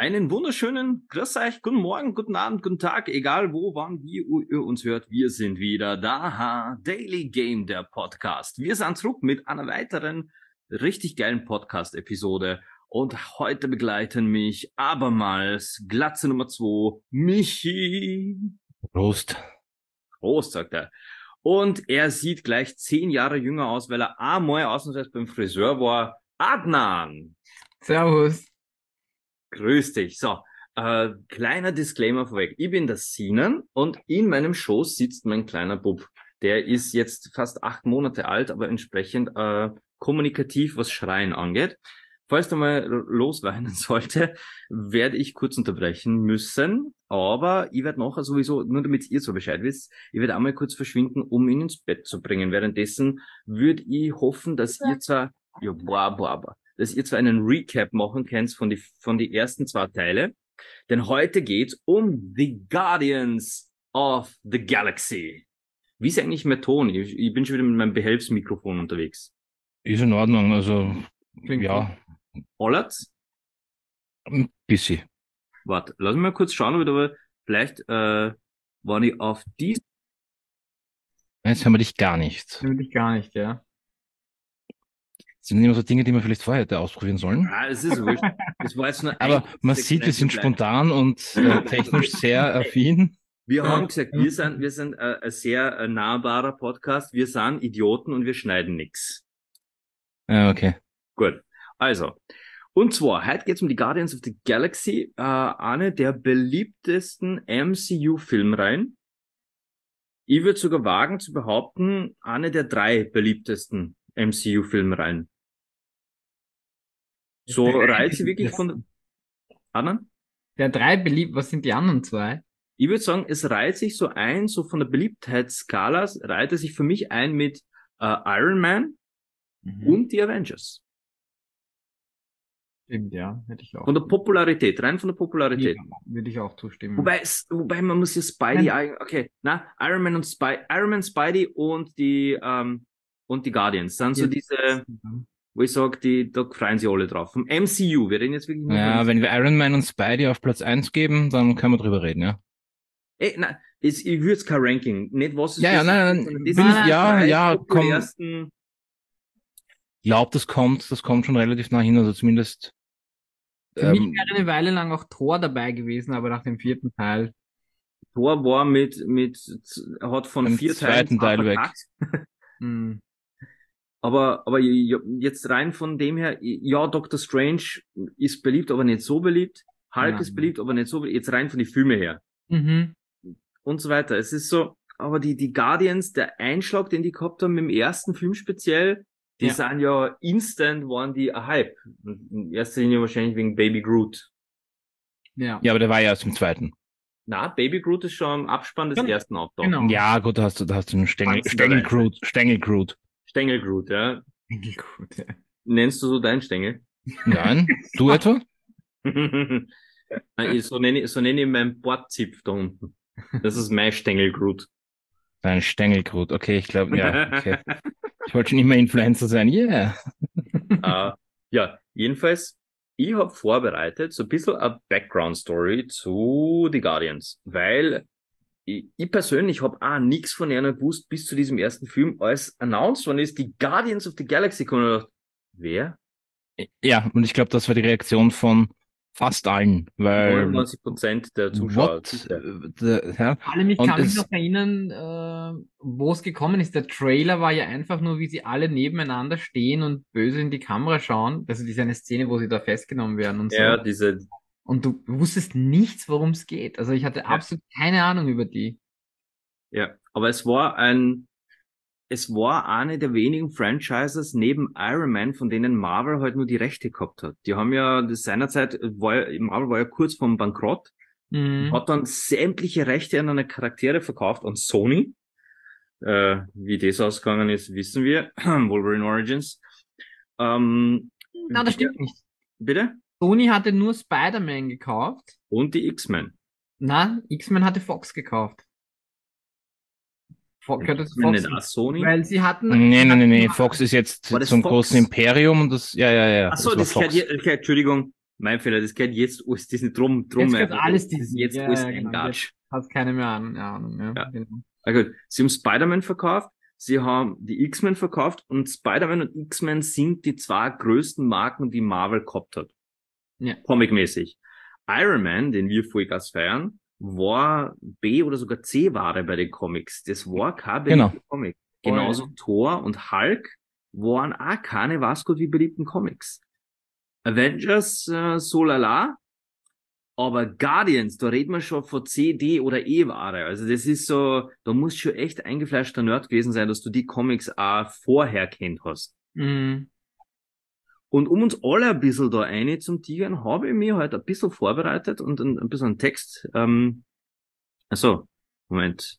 Einen wunderschönen Grüß euch, guten Morgen, guten Abend, guten Tag, egal wo, wann, wie ihr uns hört. Wir sind wieder da. Daily Game, der Podcast. Wir sind zurück mit einer weiteren richtig geilen Podcast-Episode. Und heute begleiten mich abermals Glatze Nummer 2, Michi. Prost. Prost, sagt er. Und er sieht gleich 10 Jahre jünger aus, weil er einmal ausnahmsweise beim Friseur war. Adnan. Servus. Grüß dich. So, kleiner Disclaimer vorweg. Ich bin der Sinan und in meinem Schoß sitzt mein kleiner Bub. Der ist jetzt fast 8 Monate alt, aber entsprechend kommunikativ, was Schreien angeht. Falls er mal losweinen sollte, werde ich kurz unterbrechen müssen. Aber ich werde nachher sowieso, nur damit ihr so Bescheid wisst, ich werde einmal kurz verschwinden, um ihn ins Bett zu bringen. Währenddessen würde ich hoffen, dass ihr zwar, dass ihr zwar einen Recap machen könnt von die ersten 2 Teile. Denn heute geht's um The Guardians of the Galaxy. Wie ist eigentlich mein Ton? Ich bin schon wieder mit meinem Behelfsmikrofon unterwegs. Ist in Ordnung, also, Klingt ja, Ollert's? ein bisschen. Warte, lass mich mal kurz schauen, aber vielleicht, wenn ich auf die... Jetzt haben wir dich gar nicht. Nämlich gar nicht, ja. Das sind immer so Dinge, die wir vielleicht vorher hätte ausprobieren sollen. Ah, es ist wurscht. Das war jetzt nur Aber man sieht, wir sind spontan und technisch sehr affin. Wir haben gesagt, wir sind ein sehr nahbarer Podcast. Wir sind Idioten und wir schneiden nix. Ja, okay. Gut. Also. Und zwar, heute geht's um die Guardians of the Galaxy, eine der beliebtesten MCU-Filmreihen. Ich würde sogar wagen zu behaupten, eine der 3 beliebtesten MCU-Filmreihen. So reiht sie wirklich von anderen? Der 3 beliebt, was sind die anderen 2? Ich würde sagen, es reiht sich so ein, so von der Beliebtheitsskala, reiht es sich für mich ein mit Iron Man und die Avengers. Stimmt, ja, hätte ich auch. Von der Popularität, rein von der Popularität. Ja, würde ich auch zustimmen. Wobei man muss ja Spidey, Iron Man, Spidey und die Guardians sind so diese, wo ich sage, da freuen sich alle drauf. Vom MCU, wir reden jetzt wirklich nur Ja, wenn wir Iron Man und Spidey auf Platz 1 geben, dann können wir drüber reden, ja. Nein, ich würde es kein Ranking, nicht was ist Ja, das, nein, sondern bin das ich, sind ja, die ja, komm. populärsten. Ich glaube, das kommt schon relativ nah hin, also zumindest. Für mich wäre eine Weile lang auch Thor dabei gewesen, aber nach dem 4. Teil. Thor war hat von Im 4 Teilen zweiten Teil weg. Hm. Aber jetzt rein von dem her, ja, Doctor Strange ist beliebt, aber nicht so beliebt. Hulk Ja. ist beliebt, aber nicht so beliebt. Jetzt rein von den Filmen her. Mhm. Und so weiter. Es ist so, aber die Guardians, der Einschlag, den die gehabt haben im ersten Film speziell, die sind ja instant, waren die ein Hype. In erster Linie wahrscheinlich wegen Baby Groot. Ja. Ja, aber der war ja erst im 2. Na, Baby Groot ist schon am Abspann des ersten auftaucht. Genau. Ja, gut, da hast du einen Tanzenderweise. Stängel-Groot. Stängel Groot, ja. Gut, ja. Nennst du so deinen Stängel? Nein, du etwa? So nenne ich meinen Bordzipf da unten. Das ist mein Stängel Groot. Dein Stängel-Groot, okay, ich glaube, ja, okay. Ich wollte schon immer Influencer sein, yeah. Ja, jedenfalls, ich habe vorbereitet so ein bisschen eine Background-Story zu The Guardians, weil ich persönlich habe auch nichts von ihnen gewusst bis zu diesem ersten Film, als announced worden ist, die Guardians of the Galaxy kommen. Und ich dachte, wer? Ja, und ich glaube, das war die Reaktion von fast allen, weil 99% der Zuschauer. ja. Ich kann mich noch erinnern, wo es gekommen ist. Der Trailer war ja einfach nur, wie sie alle nebeneinander stehen und böse in die Kamera schauen. Also diese eine Szene, wo sie da festgenommen werden und so. Ja, diese. Und du wusstest nichts, worum es geht. Also ich hatte absolut keine Ahnung über die. Ja, aber es war eine der wenigen Franchises neben Iron Man, von denen Marvel halt nur die Rechte gehabt hat. Die haben ja, das seinerzeit, Marvel war ja kurz vom Bankrott, hat dann sämtliche Rechte an eine Charaktere verkauft an Sony. Wie das ausgegangen ist, wissen wir. Wolverine Origins. Na, das stimmt nicht. Bitte? Sony hatte nur Spider-Man gekauft. Und die X-Men. Na, X-Men hatte Fox gekauft. Gehört das Fox nicht Sony? Weil sie hatten... Nee. Fox ist jetzt zum großen Imperium und das, ja. Ach so, das gehört, Entschuldigung. Mein Fehler, das geht jetzt alles Disney, drum, Jetzt gehört einfach, alles das ist Disney. jetzt Ja, alles ja, ein genau. Gatsch. Jetzt hat keiner mehr Ahnung. Ja, Ja. genau. Na gut, sie haben Spider-Man verkauft, sie haben die X-Men verkauft und Spider-Man und X-Men sind die zwei größten Marken, die Marvel gehabt hat. Ja. Comicmäßig. Iron Man, den wir Vollgas feiern, war B- oder sogar C-Ware bei den Comics. Das war kein Genau. beliebter Comic. Voll. Genauso Thor und Hulk waren auch keine was Gott wie beliebten Comics. Avengers, so lala. Aber Guardians, da reden wir schon von C, D oder E-Ware. Also das ist so, da musst schon echt eingefleischter Nerd gewesen sein, dass du die Comics auch vorher kennt hast. Mhm. Und um uns alle ein bisschen da rein zum Tigern, habe ich mir halt ein bisschen vorbereitet und ein bisschen einen Text. Achso, Moment.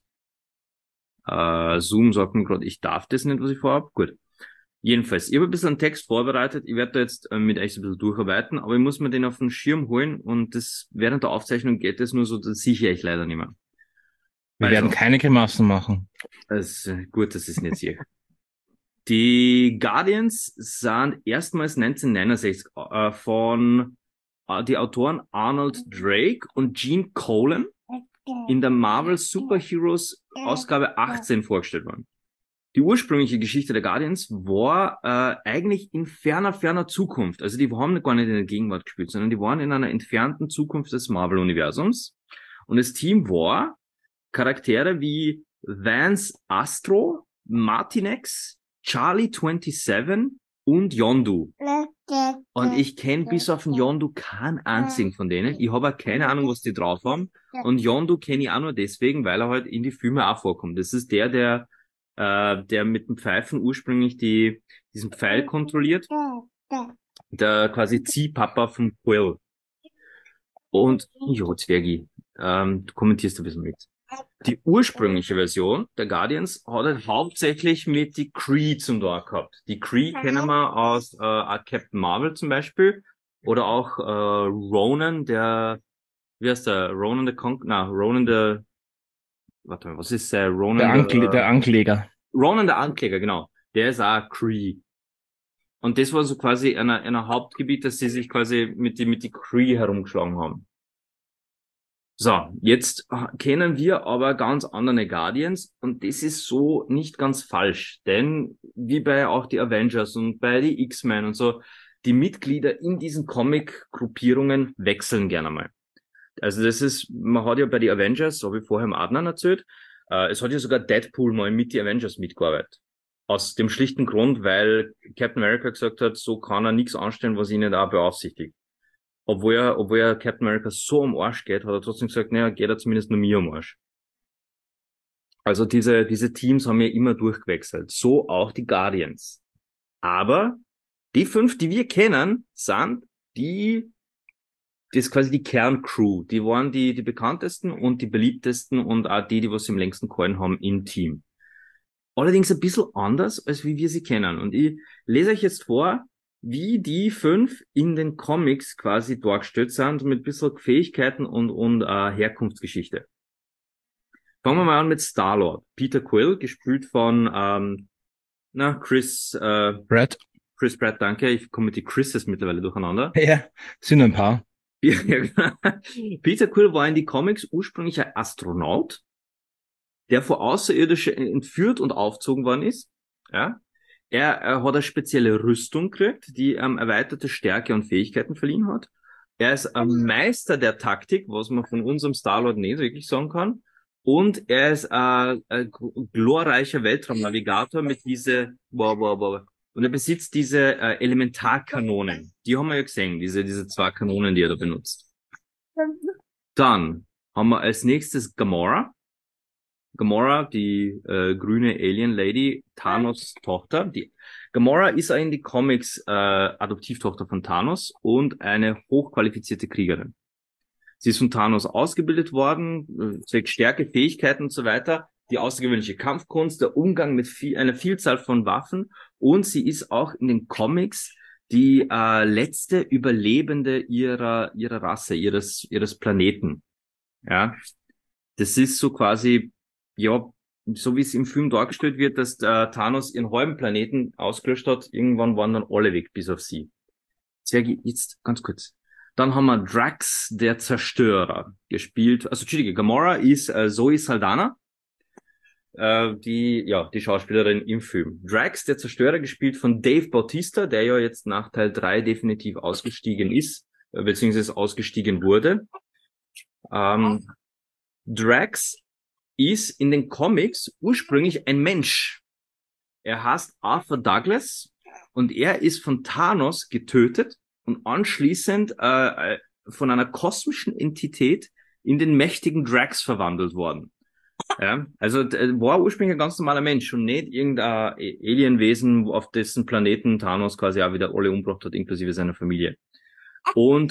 Zoom sagt mir gerade, ich darf das nicht, was ich vorhab. Gut. Jedenfalls, ich habe ein bisschen einen Text vorbereitet. Ich werde da jetzt mit euch so ein bisschen durcharbeiten, aber ich muss mir den auf den Schirm holen und das während der Aufzeichnung geht das nur so, das sehe ich leider nicht mehr. Wir werden keine Grimassen machen. Das ist gut, dass ich es nicht sehe. Die Guardians sind erstmals 1969 von die Autoren Arnold Drake und Gene Colan in der Marvel Superheroes Ausgabe 18 vorgestellt worden. Die ursprüngliche Geschichte der Guardians war eigentlich in ferner Zukunft. Also die haben gar nicht in der Gegenwart gespielt, sondern die waren in einer entfernten Zukunft des Marvel-Universums. Und das Team war Charaktere wie Vance Astro, Martinex, Charlie 27 und Yondu. Und ich kenne bis auf den Yondu keinen einzigen von denen. Ich habe auch keine Ahnung, was die drauf haben. Und Yondu kenne ich auch nur deswegen, weil er halt in die Filme auch vorkommt. Das ist der mit dem Pfeifen ursprünglich diesen Pfeil kontrolliert. Der quasi Ziehpapa vom Quill. Und, jo, Zwergi, du kommentierst ein bisschen mit. Die ursprüngliche Version der Guardians hat halt hauptsächlich mit die Kree zum Tor gehabt. Die Kree kennen wir aus Captain Marvel zum Beispiel. Oder auch Ronan, wie heißt der? Ronan der warte mal, was ist Ronan Der Ankläger. Ronan der Ankläger, genau. Der ist auch Kree. Und das war so quasi ein Hauptgebiet, dass sie sich quasi mit die Kree herumgeschlagen haben. So, jetzt kennen wir aber ganz andere Guardians und das ist so nicht ganz falsch, denn wie bei auch die Avengers und bei die X-Men und so, die Mitglieder in diesen Comic-Gruppierungen wechseln gerne mal. Also das ist, man hat ja bei die Avengers, so wie vorher im Adnan erzählt, es hat ja sogar Deadpool mal mit die Avengers mitgearbeitet. Aus dem schlichten Grund, weil Captain America gesagt hat, so kann er nichts anstellen, was ihn nicht auch beaufsichtigt. Obwohl er Captain America so am Arsch geht, hat er trotzdem gesagt, naja, geht er zumindest nur mir am Arsch. Also diese Teams haben ja immer durchgewechselt. So auch die Guardians. Aber die 5, die wir kennen, sind das ist quasi die Kerncrew. Die waren die bekanntesten und die beliebtesten und auch die was sie im längsten gehalten haben im Team. Allerdings ein bisschen anders, als wie wir sie kennen. Und ich lese euch jetzt vor, wie die 5 in den Comics quasi dargestellt sind, mit ein bisschen Fähigkeiten und Herkunftsgeschichte. Fangen wir mal an mit Star-Lord. Peter Quill, gespielt von Chris Brad. Chris Pratt, danke. Ich komme mit die Chrises mittlerweile durcheinander. Ja, sind ein paar. Ja, genau. Peter Quill war in die Comics ursprünglich ein Astronaut, der vor Außerirdische entführt und aufgezogen worden ist. Ja. Er hat eine spezielle Rüstung gekriegt, die erweiterte Stärke und Fähigkeiten verliehen hat. Er ist ein Meister der Taktik, was man von unserem Star-Lord nicht wirklich sagen kann. Und er ist ein glorreicher Weltraumnavigator mit und er besitzt diese Elementarkanonen. Die haben wir ja gesehen, diese 2 Kanonen, die er da benutzt. Dann haben wir als nächstes Gamora. Gamora, die grüne Alien Lady, Thanos Tochter. Gamora ist in die Comics Adoptivtochter von Thanos und eine hochqualifizierte Kriegerin. Sie ist von Thanos ausgebildet worden, zeigt Stärke, Fähigkeiten und so weiter, die außergewöhnliche Kampfkunst, der Umgang mit einer Vielzahl von Waffen und sie ist auch in den Comics die letzte Überlebende ihrer Rasse, ihres Planeten. Ja, das ist so quasi, ja, so wie es im Film dargestellt wird, dass Thanos ihren halben Planeten ausgelöscht hat, irgendwann waren dann alle weg, bis auf sie. Zwergi, jetzt ganz kurz. Dann haben wir Drax, der Zerstörer, gespielt. Also, Entschuldige, Gamora ist Zoe Saldana, die Schauspielerin im Film. Drax, der Zerstörer, gespielt von Dave Bautista, der ja jetzt nach Teil 3 definitiv ausgestiegen ist, beziehungsweise ausgestiegen wurde. Drax ist in den Comics ursprünglich ein Mensch. Er heißt Arthur Douglas und er ist von Thanos getötet und anschließend von einer kosmischen Entität in den mächtigen Drax verwandelt worden. Ja, also war ursprünglich ein ganz normaler Mensch und nicht irgendein Alienwesen, auf dessen Planeten Thanos quasi auch wieder alle umgebracht hat, inklusive seiner Familie. Und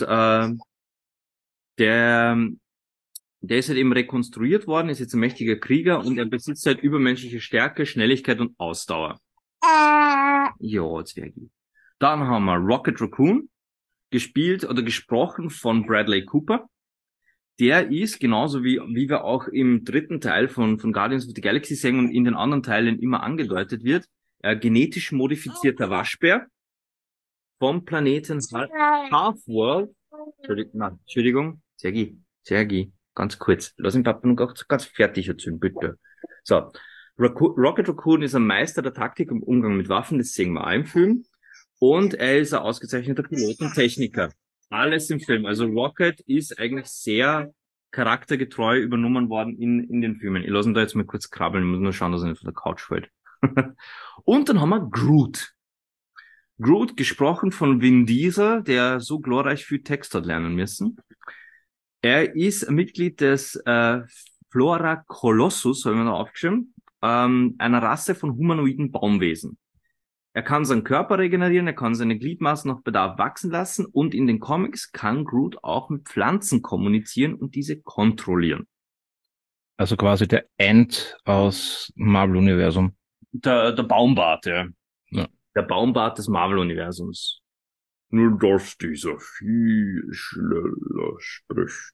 der ist halt eben rekonstruiert worden, ist jetzt ein mächtiger Krieger und er besitzt halt übermenschliche Stärke, Schnelligkeit und Ausdauer. Ja, Zwergi. Dann haben wir Rocket Raccoon, gespielt oder gesprochen von Bradley Cooper. Der ist, genauso wie wir auch im dritten Teil von Guardians of the Galaxy sehen und in den anderen Teilen immer angedeutet wird, genetisch modifizierter Waschbär vom Planeten Half-World. Entschuldigung, Sergi, ganz kurz. Lass den Papa noch ganz fertig erzählen, bitte. So, Rocket Raccoon ist ein Meister der Taktik im Umgang mit Waffen, das sehen wir auch im Film. Und er ist ein ausgezeichneter Pilot und Techniker. Alles im Film. Also Rocket ist eigentlich sehr charaktergetreu übernommen worden in den Filmen. Ich lasse ihn da jetzt mal kurz krabbeln, ich muss nur schauen, dass er nicht von der Couch fällt. Und dann haben wir Groot. Groot, gesprochen von Vin Diesel, der so glorreich viel Text hat lernen müssen. Er ist Mitglied des Flora Colossus, habe ich mir da aufgeschrieben, einer Rasse von humanoiden Baumwesen. Er kann seinen Körper regenerieren, er kann seine Gliedmaßen nach Bedarf wachsen lassen und in den Comics kann Groot auch mit Pflanzen kommunizieren und diese kontrollieren. Also quasi der Ant aus Marvel-Universum. Der Baumbart, ja. Ja. Der Baumbart des Marvel-Universums. Nur dass dieser viel schneller spricht.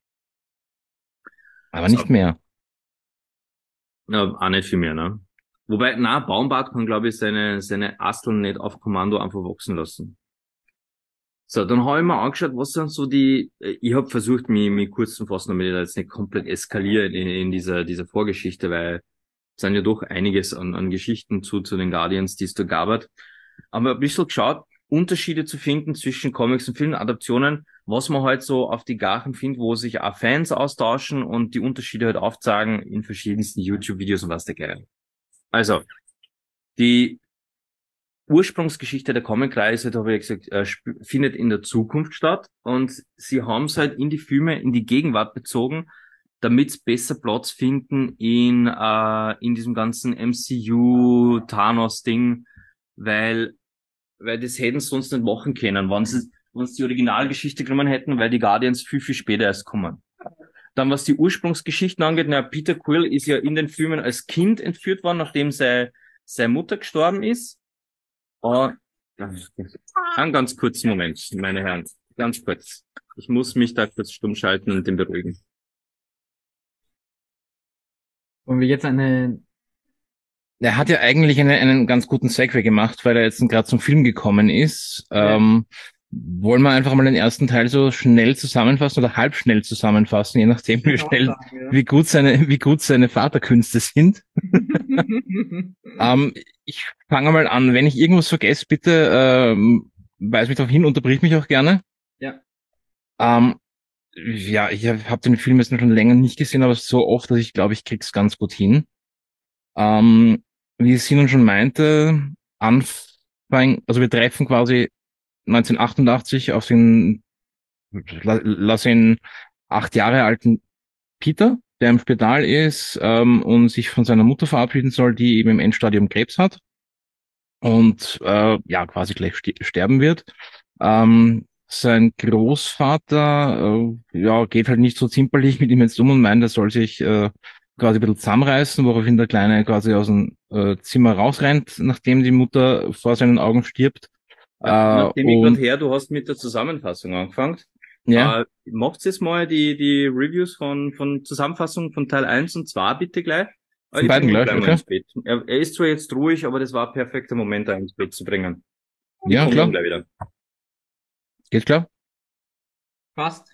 Aber nicht mehr. Ja, auch nicht viel mehr, ne? Wobei, Baumbart kann, glaube ich, seine Asteln nicht auf Kommando einfach wachsen lassen. So, dann habe ich mir angeschaut, was sind so ich habe versucht, mich kurz zu fassen, damit ich da jetzt nicht komplett eskaliere in dieser Vorgeschichte, weil es sind ja doch einiges an Geschichten zu den Guardians, die es da gab. Aber ein bisschen geschaut, Unterschiede zu finden zwischen Comics und Filmadaptionen, was man halt so auf die Gachen findet, wo sich auch Fans austauschen und die Unterschiede halt aufzeigen in verschiedensten YouTube-Videos und was der Geil. Also, die Ursprungsgeschichte der Comic-Reihe, halt, habe ich gesagt, findet in der Zukunft statt und sie haben es halt in die Filme, in die Gegenwart bezogen, damit sie besser Platz finden in diesem ganzen MCU-Thanos-Ding, weil das hätten sie sonst nicht machen können, wenn sie die Originalgeschichte genommen hätten, weil die Guardians viel, viel später erst kommen. Dann, was die Ursprungsgeschichten angeht, Peter Quill ist ja in den Filmen als Kind entführt worden, nachdem seine Mutter gestorben ist. Einen ganz kurzen Moment, meine Herren. Ganz kurz. Ich muss mich da kurz stumm schalten und den beruhigen. Und wir jetzt Er hat ja eigentlich einen ganz guten Segway gemacht, weil er jetzt gerade zum Film gekommen ist. Ja. Wollen wir einfach mal den ersten Teil so schnell zusammenfassen oder halb schnell zusammenfassen, je nachdem, wie gut seine Vaterkünste sind. Ich fange mal an. Wenn ich irgendwas vergesse, bitte weis mich darauf hin, unterbrich mich auch gerne. Ja. Ja, ich habe den Film jetzt schon länger nicht gesehen, aber so oft, dass ich glaube, ich krieg's ganz gut hin. Wie Simon schon meinte, also wir treffen quasi 1988 auf den, lass ihn 8 Jahre alten Peter, der im Spital ist und sich von seiner Mutter verabschieden soll, die eben im Endstadium Krebs hat und quasi gleich sterben wird. Sein Großvater geht halt nicht so zimperlich mit ihm jetzt um und meint, er soll sich quasi ein bisschen zusammenreißen, woraufhin der Kleine quasi aus dem Zimmer rausrennt, nachdem die Mutter vor seinen Augen stirbt. Nachdem ich gerade her, du hast mit der Zusammenfassung angefangen. Ja. Macht jetzt mal die Reviews von Zusammenfassung von Teil 1 und 2 bitte gleich. Von beiden gleich, okay. Ins Bett. Er ist zwar jetzt ruhig, aber das war ein perfekter Moment, da ins Bett zu bringen. Ja, klar. Gleich wieder. Geht klar? Passt.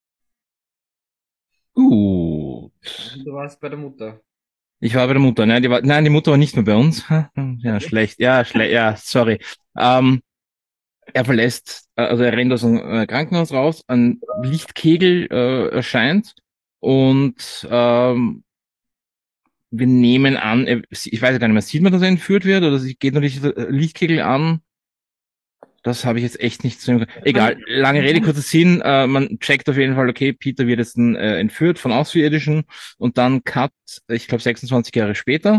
Gut. Du warst bei der Mutter. Ich war bei der Mutter, ne? Nein, die Mutter war nicht mehr bei uns. Ja, schlecht. Ja, sorry. Ähm, Er verlässt, also er rennt aus dem Krankenhaus raus, ein Lichtkegel erscheint und wir nehmen an, ich weiß ja gar nicht mehr, sieht man, dass er entführt wird oder geht nur die Lichtkegel an? Das habe ich jetzt echt nicht so. Egal, lange Rede, kurzer Sinn. Man checkt auf jeden Fall, okay, Peter wird jetzt entführt von Außerirdischen und dann Cut, ich glaube 26 Jahre später.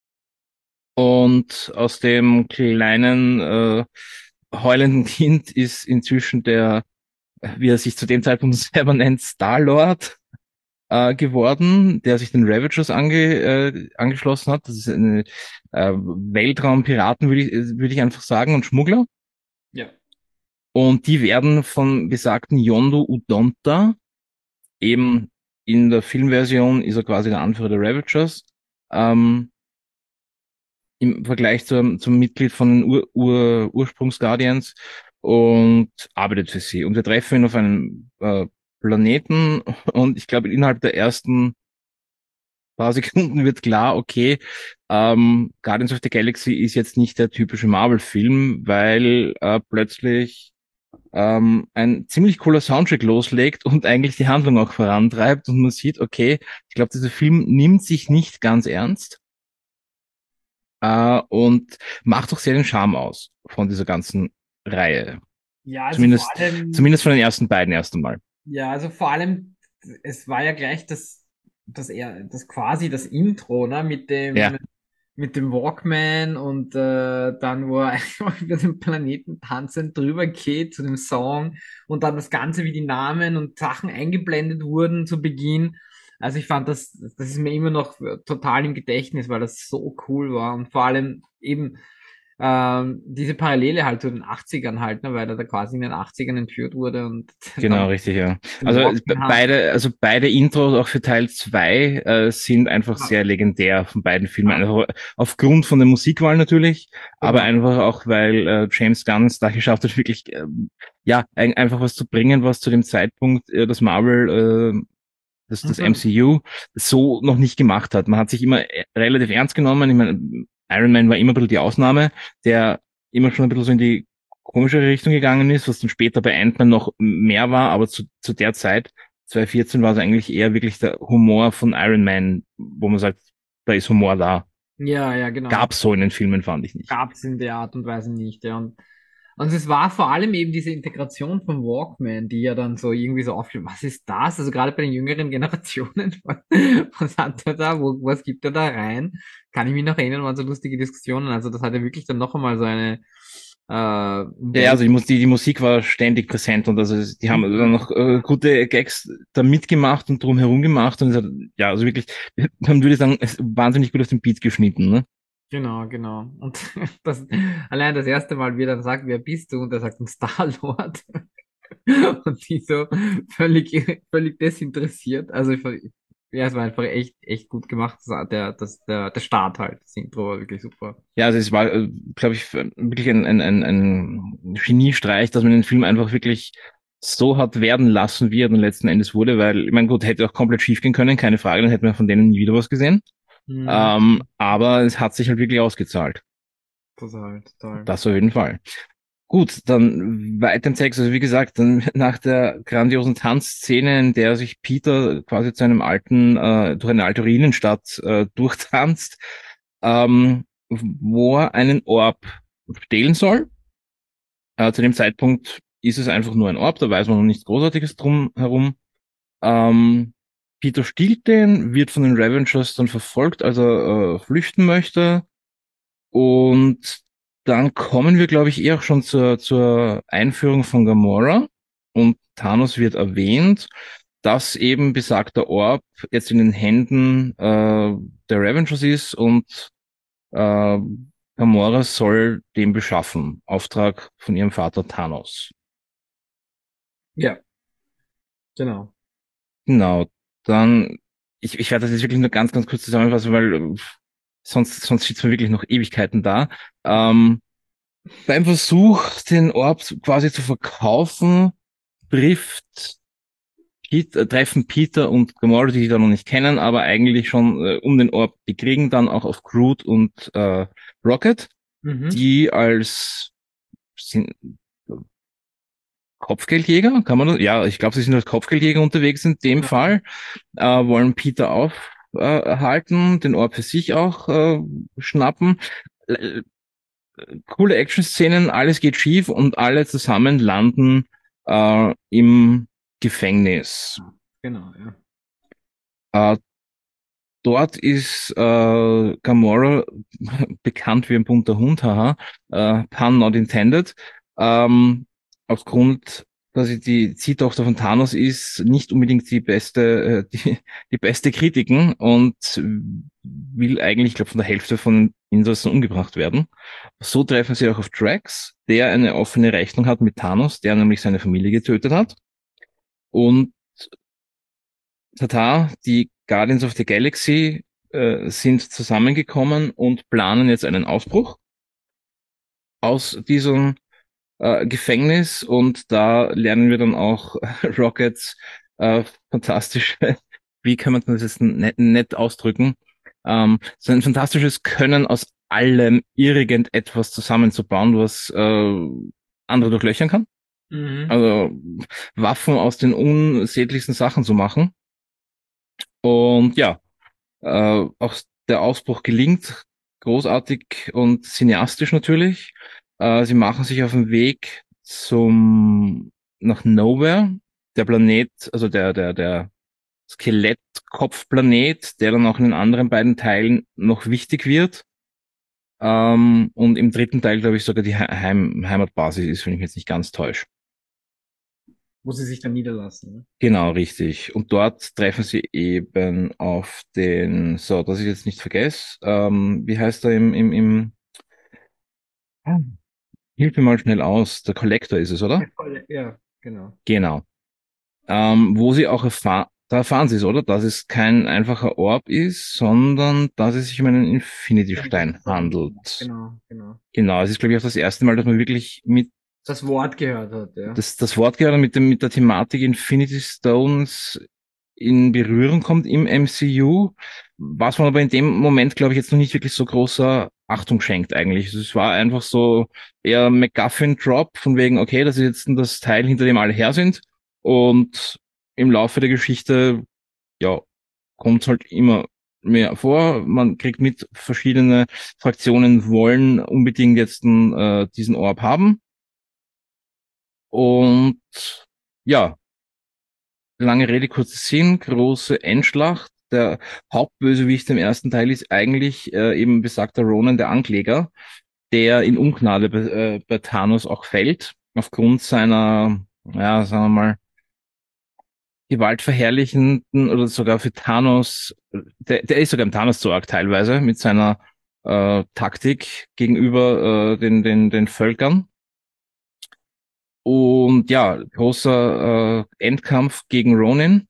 Und aus dem kleinen heulenden Kind ist inzwischen der, wie er sich zu dem Zeitpunkt selber nennt, Star-Lord geworden, der sich den Ravagers angeschlossen hat. Das ist eine Weltraumpiraten, würde ich einfach sagen, und Schmuggler. Ja. Und die werden von besagten Yondu Udonta, eben in der Filmversion ist er quasi der Anführer der Ravagers, im Vergleich zum Mitglied von den Ursprungs-Guardians und arbeitet für sie. Und wir treffen ihn auf einem Planeten und ich glaube, innerhalb der ersten paar Sekunden wird klar, okay, Guardians of the Galaxy ist jetzt nicht der typische Marvel-Film, weil plötzlich ein ziemlich cooler Soundtrack loslegt und eigentlich die Handlung auch vorantreibt und man sieht, okay, ich glaube, dieser Film nimmt sich nicht ganz ernst und macht doch sehr den Charme aus von dieser ganzen Reihe. Ja, also vor Zumindest, allem, zumindest von den ersten beiden erst einmal. ja, also vor allem, es war ja gleich das quasi das Intro, ne, Ja, mit dem Walkman und dann, wo er einfach über den Planeten tanzend drüber geht zu dem Song und dann das Ganze, wie die Namen und Sachen eingeblendet wurden zu Beginn. Also ich fand das ist mir immer noch total im Gedächtnis, weil das so cool war und vor allem eben diese Parallele halt zu den 80ern halt, ne, weil er da quasi in den 80ern entführt wurde und dann genau, richtig, ja. den Also Walkman hat. beide Intros auch für Teil 2 sind einfach sehr legendär von beiden Filmen. Ja, Einfach aufgrund von der Musikwahl natürlich, aber genau. einfach auch, weil James Gunn es da geschafft hat, wirklich ja, einfach was zu bringen, was zu dem Zeitpunkt das Marvel das Und MCU so noch nicht gemacht hat. Man hat sich immer relativ ernst genommen. Ich meine, Iron Man war immer ein bisschen die Ausnahme, der immer schon ein bisschen so in die komischere Richtung gegangen ist, was dann später bei Ant-Man noch mehr war, aber zu der Zeit, 2014, war es eigentlich eher wirklich der Humor von Iron Man, wo man sagt, da ist Humor da. ja, ja, genau. Gab's so in den Filmen, fand ich nicht. Gab es in der Art und Weise nicht, ja. Und es war vor allem eben diese Integration von Walkman, die ja dann so irgendwie so aufgeht, was ist das? Also gerade bei den jüngeren Generationen, was hat er da, was gibt er da rein? Kann ich mich noch erinnern, waren so lustige Diskussionen. Also das hat ja wirklich dann noch einmal so eine Ja, Welt. also die Musik war ständig präsent und also die haben dann noch gute Gags da mitgemacht und drumherum gemacht und es hat, ja, also wirklich, man würde sagen, es ist wahnsinnig gut auf den Beat geschnitten, ne? Genau, genau. Und das, allein das erste Mal, wie er dann sagt, wer bist du? Und er sagt, ein Star-Lord. Und die so völlig desinteressiert. Also ja, es war einfach echt gut gemacht. Der Start halt. Das Intro war wirklich super. Ja, also es war, glaube ich, wirklich ein Geniestreich, dass man den Film einfach wirklich so hat werden lassen, wie er dann letzten Endes wurde, weil, ich meine, gut, hätte auch komplett schief gehen können, keine Frage, dann hätten wir von denen nie wieder was gesehen. Mhm. Aber es hat sich halt wirklich ausgezahlt. Total, total. Das auf jeden Fall. Gut, dann weiter im Text. Also wie gesagt, dann nach der grandiosen Tanzszene, in der sich Peter quasi zu einem durch eine alte Ruinenstadt durchtanzt, wo er einen Orb stehlen soll. Zu dem Zeitpunkt ist es einfach nur ein Orb, da weiß man noch nichts Großartiges drum herum. Ähm, Peter stiehlt den, wird von den Ravengers dann verfolgt, als er flüchten möchte. Und dann kommen wir, glaube ich, auch schon zur Einführung von Gamora. Und Thanos wird erwähnt, dass eben besagter Orb jetzt in den Händen der Ravengers ist und äh, Gamora soll den beschaffen. Auftrag von ihrem Vater Thanos. Ja, genau. Genau. Dann, ich werde das jetzt wirklich nur ganz kurz zusammenfassen, weil sonst sitzt man wirklich noch Ewigkeiten da. Beim Versuch, den Orb quasi zu verkaufen, trifft treffen Peter und Gamora, die sich da noch nicht kennen, aber eigentlich schon um den Orb bekriegen, dann auch auf Groot und Rocket, die als sind Kopfgeldjäger, kann man das? Ja, ich glaube, sie sind als Kopfgeldjäger unterwegs in dem Fall, wollen Peter aufhalten, den Orb für sich auch schnappen. Coole Action-Szenen, alles geht schief und alle zusammen landen im Gefängnis. Genau, ja. Dort ist Gamora bekannt wie ein bunter Hund, haha, pun not intended. Aufgrund, dass sie die Ziehtochter von Thanos ist, nicht unbedingt die beste, die beste Kritiken und will eigentlich, ich glaube, von der Hälfte von Insassen umgebracht werden. So treffen sie auch auf Drax, der eine offene Rechnung hat mit Thanos, der nämlich seine Familie getötet hat. Und tata, die Guardians of the Galaxy sind zusammengekommen und planen jetzt einen Ausbruch aus diesem Gefängnis, und da lernen wir dann auch Rockets fantastische, wie kann man das jetzt nett ausdrücken, so ein fantastisches Können, aus allem irgendetwas zusammenzubauen, was andere durchlöchern kann. Also Waffen aus den unsäglichsten Sachen zu machen. Und ja, auch der Ausbruch gelingt großartig und cineastisch natürlich. Sie machen sich auf den Weg nach Nowhere, der Planet, also der Skelettkopfplanet, der dann auch in den anderen beiden Teilen noch wichtig wird. Und im dritten Teil, glaube ich, sogar die Heimatbasis ist, wenn ich mich jetzt nicht ganz täusche. Wo sie sich dann niederlassen. Ne? Genau, richtig. Und dort treffen sie eben auf dass ich jetzt nicht vergesse, wie heißt er hilf mir mal schnell aus, der Collector ist es, oder? Ja, genau. Genau. Wo sie auch da erfahren sie es, oder? Dass es kein einfacher Orb ist, sondern dass es sich um einen Infinity-Stein handelt. Genau. Genau, es ist, glaube ich, auch das erste Mal, dass man wirklich das Wort gehört hat, ja. Das Wort gehört hat, mit der Thematik Infinity Stones in Berührung kommt im MCU, was man aber in dem Moment, glaube ich, jetzt noch nicht wirklich so großer Achtung schenkt eigentlich. Also es war einfach so eher MacGuffin-Drop von wegen, okay, das ist jetzt das Teil, hinter dem alle her sind, und im Laufe der Geschichte, ja, kommt halt immer mehr vor. Man kriegt mit, verschiedene Fraktionen wollen unbedingt jetzt diesen Orb haben. Und ja, lange Rede, kurzer Sinn, große Endschlacht. Der Hauptbösewicht im ersten Teil ist eigentlich eben besagter Ronan, der Ankläger, der in Ungnade bei Thanos auch fällt, aufgrund seiner, ja, sagen wir mal, gewaltverherrlichenden oder sogar für Thanos, der ist sogar im Thanos zu arg teilweise mit seiner Taktik gegenüber den Völkern. Und ja, großer Endkampf gegen Ronan.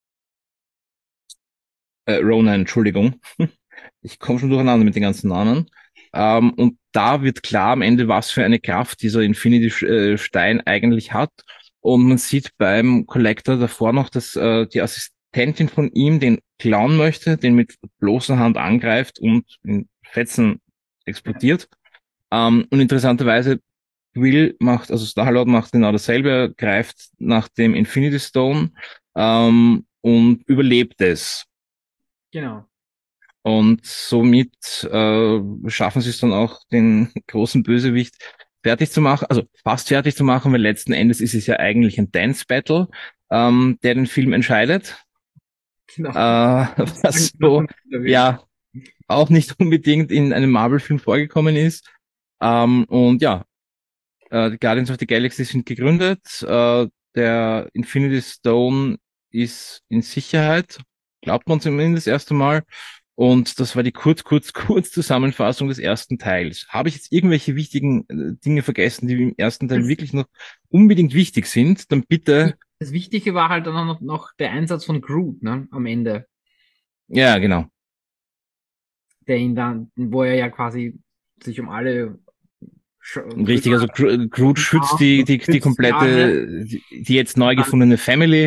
Ronan, Entschuldigung. Ich komme schon durcheinander mit den ganzen Namen. Und da wird klar am Ende, was für eine Kraft dieser Infinity-Stein eigentlich hat. Und man sieht beim Collector davor noch, dass die Assistentin von ihm den klauen möchte, den mit bloßer Hand angreift und in Fetzen explodiert. Und interessanterweise also Star-Lord macht genau dasselbe, er greift nach dem Infinity Stone und überlebt es. Genau. Und somit schaffen sie es dann auch, den großen Bösewicht fertig zu machen, also fast fertig zu machen, weil letzten Endes ist es ja eigentlich ein Dance Battle, der den Film entscheidet. Genau. Was so, ja, auch nicht unbedingt in einem Marvel-Film vorgekommen ist. Und ja, die Guardians of the Galaxy sind gegründet. Der Infinity Stone ist in Sicherheit, glaubt man zumindest das erste Mal. Und das war die kurz Zusammenfassung des ersten Teils. Habe ich jetzt irgendwelche wichtigen Dinge vergessen, die im ersten Teil wirklich noch unbedingt wichtig sind? Dann bitte. Das Wichtige war halt dann noch der Einsatz von Groot, ne, am Ende. Ja, genau. Der ihn dann, wo er ja quasi sich um alle richtig, also Groot schützt die komplette, die jetzt neu gefundene Family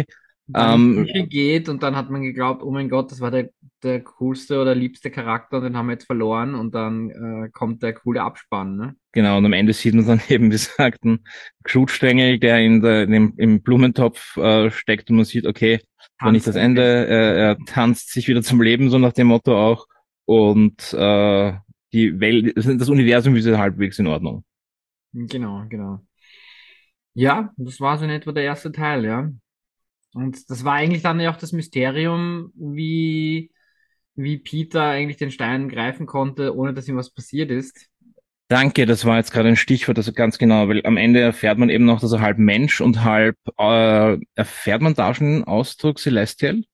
dann in die Ähm, Küche geht und dann hat man geglaubt, oh mein Gott, das war der coolste oder liebste Charakter und den haben wir jetzt verloren und dann kommt der coole Abspann, ne? genau, und am Ende sieht man dann eben, wie gesagt, einen Knutstängel, der im Blumentopf steckt und man sieht, okay, war nicht Tanzt das am Ende, besten. er tanzt sich wieder zum Leben, so nach dem Motto auch. Und die Welt, das Universum ist ja halbwegs in Ordnung. Genau, genau. Ja, das war so in etwa der erste Teil, ja. Und das war eigentlich dann ja auch das Mysterium, wie Peter eigentlich den Stein greifen konnte, ohne dass ihm was passiert ist. Danke, das war jetzt gerade ein Stichwort, also ganz genau, weil am Ende erfährt man eben noch, dass er halb Mensch und halb, erfährt man da schon den Ausdruck Celestial?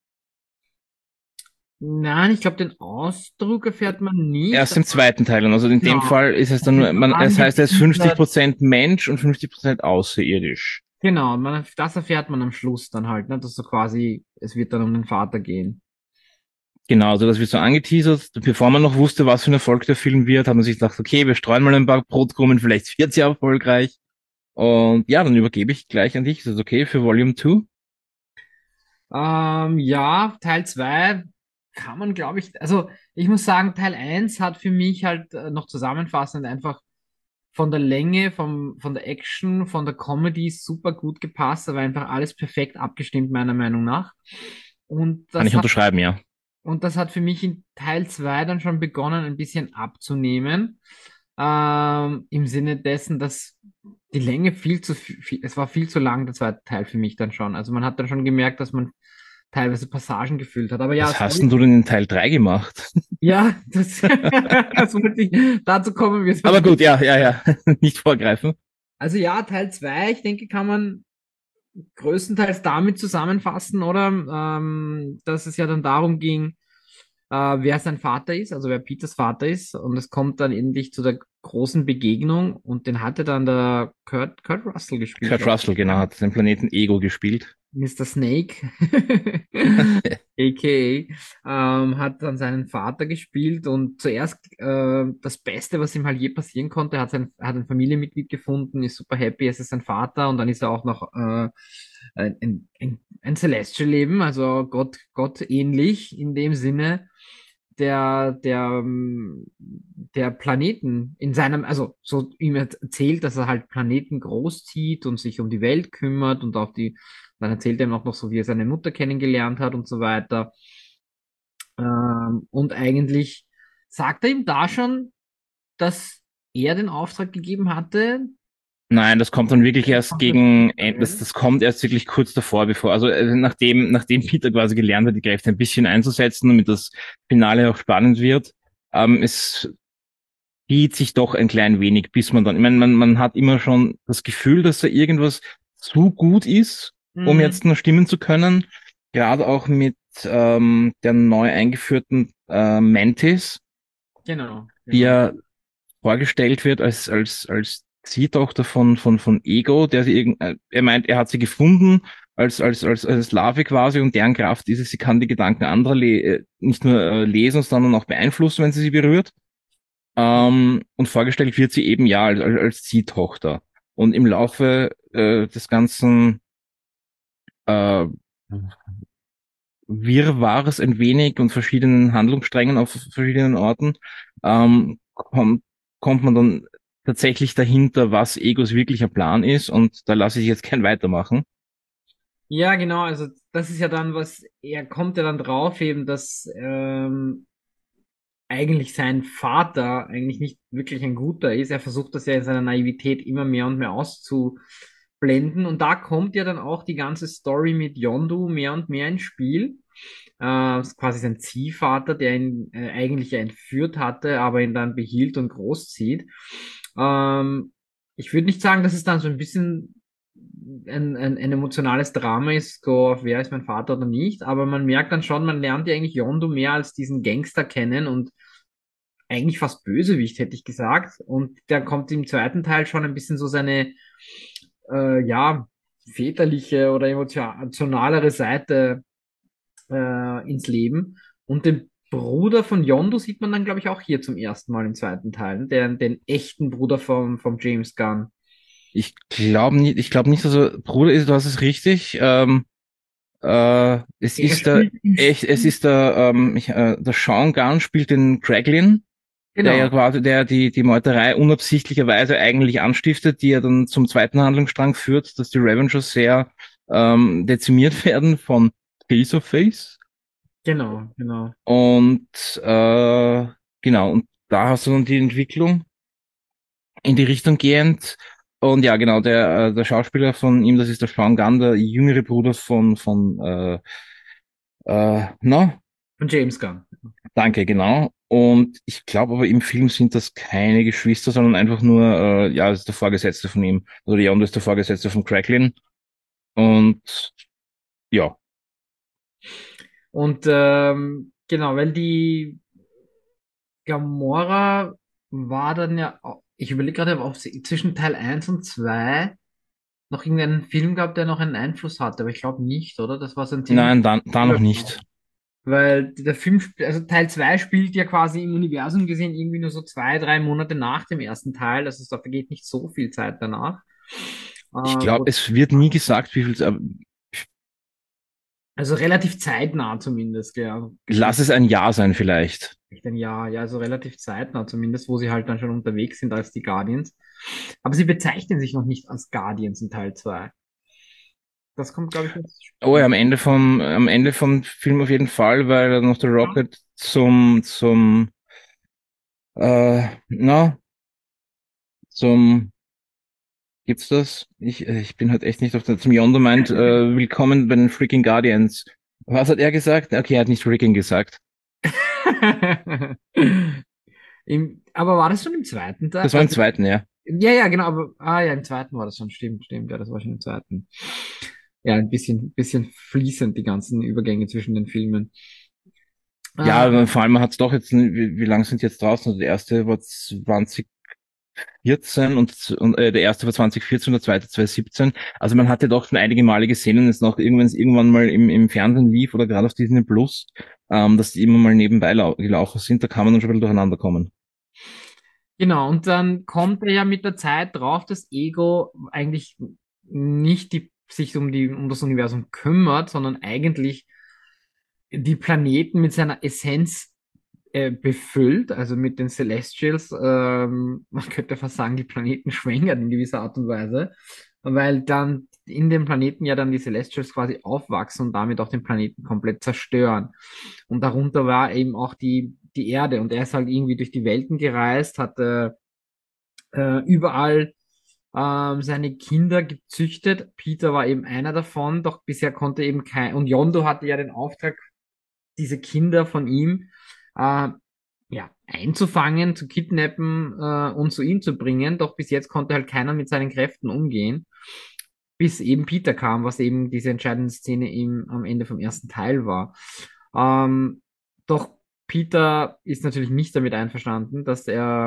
Nein, ich glaube, den Ausdruck erfährt man nicht. Erst im zweiten Teil. Und also in dem Genau. Fall ist es Es dann wird nur, so es heißt, er ist angeteasert. 50% Mensch und 50% außerirdisch. Genau, das erfährt man am Schluss dann halt, ne? Dass so quasi, es wird dann um den Vater gehen. Genau, also das wird so angeteasert. Bevor man noch wusste, was für ein Erfolg der Film wird, hat man sich gedacht, okay, wir streuen mal ein paar Brotkrumen, vielleicht wird's ja erfolgreich. Und ja, dann übergebe ich gleich an dich. Ist das okay für Volume 2? Ja, Teil 2 kann man, glaube ich, also ich muss sagen, Teil eins hat für mich halt noch zusammenfassend einfach von der Länge, von der Action, von der Comedy super gut gepasst, aber einfach alles perfekt abgestimmt, meiner Meinung nach. Und Kann ich unterschreiben, ja. das hat für mich in Teil 2 dann schon begonnen, ein bisschen abzunehmen. Im Sinne dessen, dass die Länge es war viel zu lang, der zweite Teil für mich dann schon. Also man hat dann schon gemerkt, dass man teilweise Passagen gefüllt hat. Aber ja, Was hast denn du denn in Teil 3 gemacht? ja, das wollte ich, dazu kommen wir. Aber gut, ja, ja, ja. Nicht vorgreifen. Also ja, Teil 2 ich denke, kann man größtenteils damit zusammenfassen, oder? Dass es ja dann darum ging, wer sein Vater ist, also wer Peters Vater ist. Und es kommt dann endlich zu der großen Begegnung und den hatte dann der Kurt Russell gespielt, Kurt glaube Russell, ich. genau, Ja. hat den Planeten Ego gespielt. Mr. Snake, a.k.a., hat dann seinen Vater gespielt und zuerst das Beste, was ihm halt je passieren konnte, hat ein Familienmitglied gefunden, ist super happy, es ist sein Vater und dann ist er auch noch ein Celestial-Leben, also Gott ähnlich in dem Sinne, der Planeten in seinem, also so ihm erzählt, dass er halt Planeten großzieht und sich um die Welt kümmert und auch dann erzählt er ihm auch noch so, wie er seine Mutter kennengelernt hat und so weiter. Und eigentlich sagt er ihm da schon, dass er den Auftrag gegeben hatte. Nein, das kommt dann wirklich erst gegen, das kommt erst wirklich kurz davor, also nachdem Peter quasi gelernt hat, die Kräfte ein bisschen einzusetzen, damit das Finale auch spannend wird, es zieht sich doch ein klein wenig, bis man dann, ich meine, man hat immer schon das Gefühl, dass da irgendwas zu gut ist, um Mhm. jetzt noch stimmen zu können, gerade auch mit der neu eingeführten Mantis, Genau, die genau. ja vorgestellt wird als Ziehtochter von Ego, der sie er meint, er hat sie gefunden als Larve quasi und deren Kraft ist es, sie kann die Gedanken anderer nicht nur lesen, sondern auch beeinflussen, wenn sie sie berührt. Und vorgestellt wird sie eben ja als Ziehtochter. Und im Laufe des ganzen äh, Wirrwarrs ein wenig und verschiedenen Handlungssträngen auf verschiedenen Orten, kommt man dann tatsächlich dahinter, was Egos wirklicher Plan ist. Und da lasse ich jetzt kein weitermachen. Ja, genau, also das ist ja dann, er kommt ja dann drauf, eben, dass eigentlich sein Vater eigentlich nicht wirklich ein guter ist. Er versucht das ja in seiner Naivität immer mehr und mehr auszublenden. Und da kommt ja dann auch die ganze Story mit Yondu mehr und mehr ins Spiel. Ist quasi sein Ziehvater, der ihn eigentlich ja entführt hatte, aber ihn dann behielt und großzieht. Ähm, Ich würde nicht sagen, dass es dann so ein bisschen ein emotionales Drama ist, so auf wer ist mein Vater oder nicht, aber man merkt dann schon, man lernt ja eigentlich Yondu mehr als diesen Gangster kennen und eigentlich fast Bösewicht, hätte ich gesagt. Und der kommt im zweiten Teil schon ein bisschen so seine, ja, väterliche oder emotionalere Seite ins Leben. Und den Bruder von Yondu sieht man dann, glaube ich, auch hier zum ersten Mal im zweiten Teil. Den echten Bruder vom James Gunn. Ich glaube nicht, dass er Bruder ist, du hast es richtig. Es Er ist der, spielt im es Spiel. ist der Sean Gunn spielt den Craglin, der ja Genau, quasi, der die Meuterei unabsichtlicherweise eigentlich anstiftet, die ja dann zum zweiten Handlungsstrang führt, dass die Revengers sehr dezimiert werden von Face of Face. genau, genau. Und genau, und da hast du dann die Entwicklung in die Richtung gehend. Und ja, genau, der Schauspieler von ihm, das ist der Sean Gunn, der jüngere Bruder na, Von James Gunn. danke, genau. Und ich glaube aber im Film sind das keine Geschwister, sondern einfach nur, ja, das ist der Vorgesetzte von ihm. Also der Yondu ist der Vorgesetzte von Cracklin. Und ja, Und genau, weil die Gamora war dann ja, ich überlege gerade, ob sie zwischen Teil 1 und 2 noch irgendeinen Film gab, der noch einen Einfluss hatte, aber ich glaube nicht, oder? Das war so ein ziemlich nein, da noch nicht. weil der Film, also Teil 2 spielt ja quasi im Universum gesehen irgendwie nur so 2, 3 Monate nach dem ersten Teil. Also da vergeht nicht so viel Zeit danach. Ich glaube, Wo, es wird nie gesagt, wie viel, also relativ zeitnah zumindest, ja, geschehen. lass es ein Jahr sein vielleicht. Echt ein Jahr, ja, also relativ zeitnah zumindest, wo sie halt dann schon unterwegs sind als die Guardians. Aber sie bezeichnen sich noch nicht als Guardians in Teil 2. Das kommt, glaube ich, jetzt Oh ja, später. am Ende vom Film auf jeden Fall, weil dann noch der Ja. Rocket na, zum, gibt's das? Ich bin halt echt nicht auf zum Yondu meint, willkommen bei den freaking Guardians. Was hat er gesagt? Okay, er hat nicht freaking gesagt. Aber war das schon im zweiten Teil? Das war im zweiten, ja. Ja, ja, genau, aber ja, im zweiten war das schon, stimmt, stimmt, ja, das war schon im zweiten. Ja, ein bisschen fließend, die ganzen Übergänge zwischen den Filmen. Ja, Äh, aber vor allem hat es doch jetzt, wie lang sind jetzt draußen? Also der erste war 2014 und der erste war 2014 und der zweite 2017. Also man hatte doch schon einige Male gesehen und es noch irgendwann mal im Fernsehen lief oder gerade auf Disney Plus, dass die immer mal nebenbei gelaufen sind, da kann man dann schon ein bisschen durcheinander kommen. genau, und dann kommt er ja mit der Zeit drauf, dass Ego eigentlich nicht sich um das Universum kümmert, sondern eigentlich die Planeten mit seiner Essenz befüllt, also mit den Celestials. Man könnte fast sagen, die Planeten schwängert in gewisser Art und Weise, weil dann in den Planeten ja dann die Celestials quasi aufwachsen und damit auch den Planeten komplett zerstören. Und darunter war eben auch die Erde und er ist halt irgendwie durch die Welten gereist, hat überall seine Kinder gezüchtet. Peter war eben einer davon, doch bisher konnte eben kein, und Yondu hatte ja den Auftrag, diese Kinder von ihm äh, ja, einzufangen, zu kidnappen und zu ihm zu bringen. Doch bis jetzt konnte halt keiner mit seinen Kräften umgehen, bis eben Peter kam, was eben diese entscheidende Szene am Ende vom ersten Teil war. Ähm, doch Peter ist natürlich nicht damit einverstanden, dass er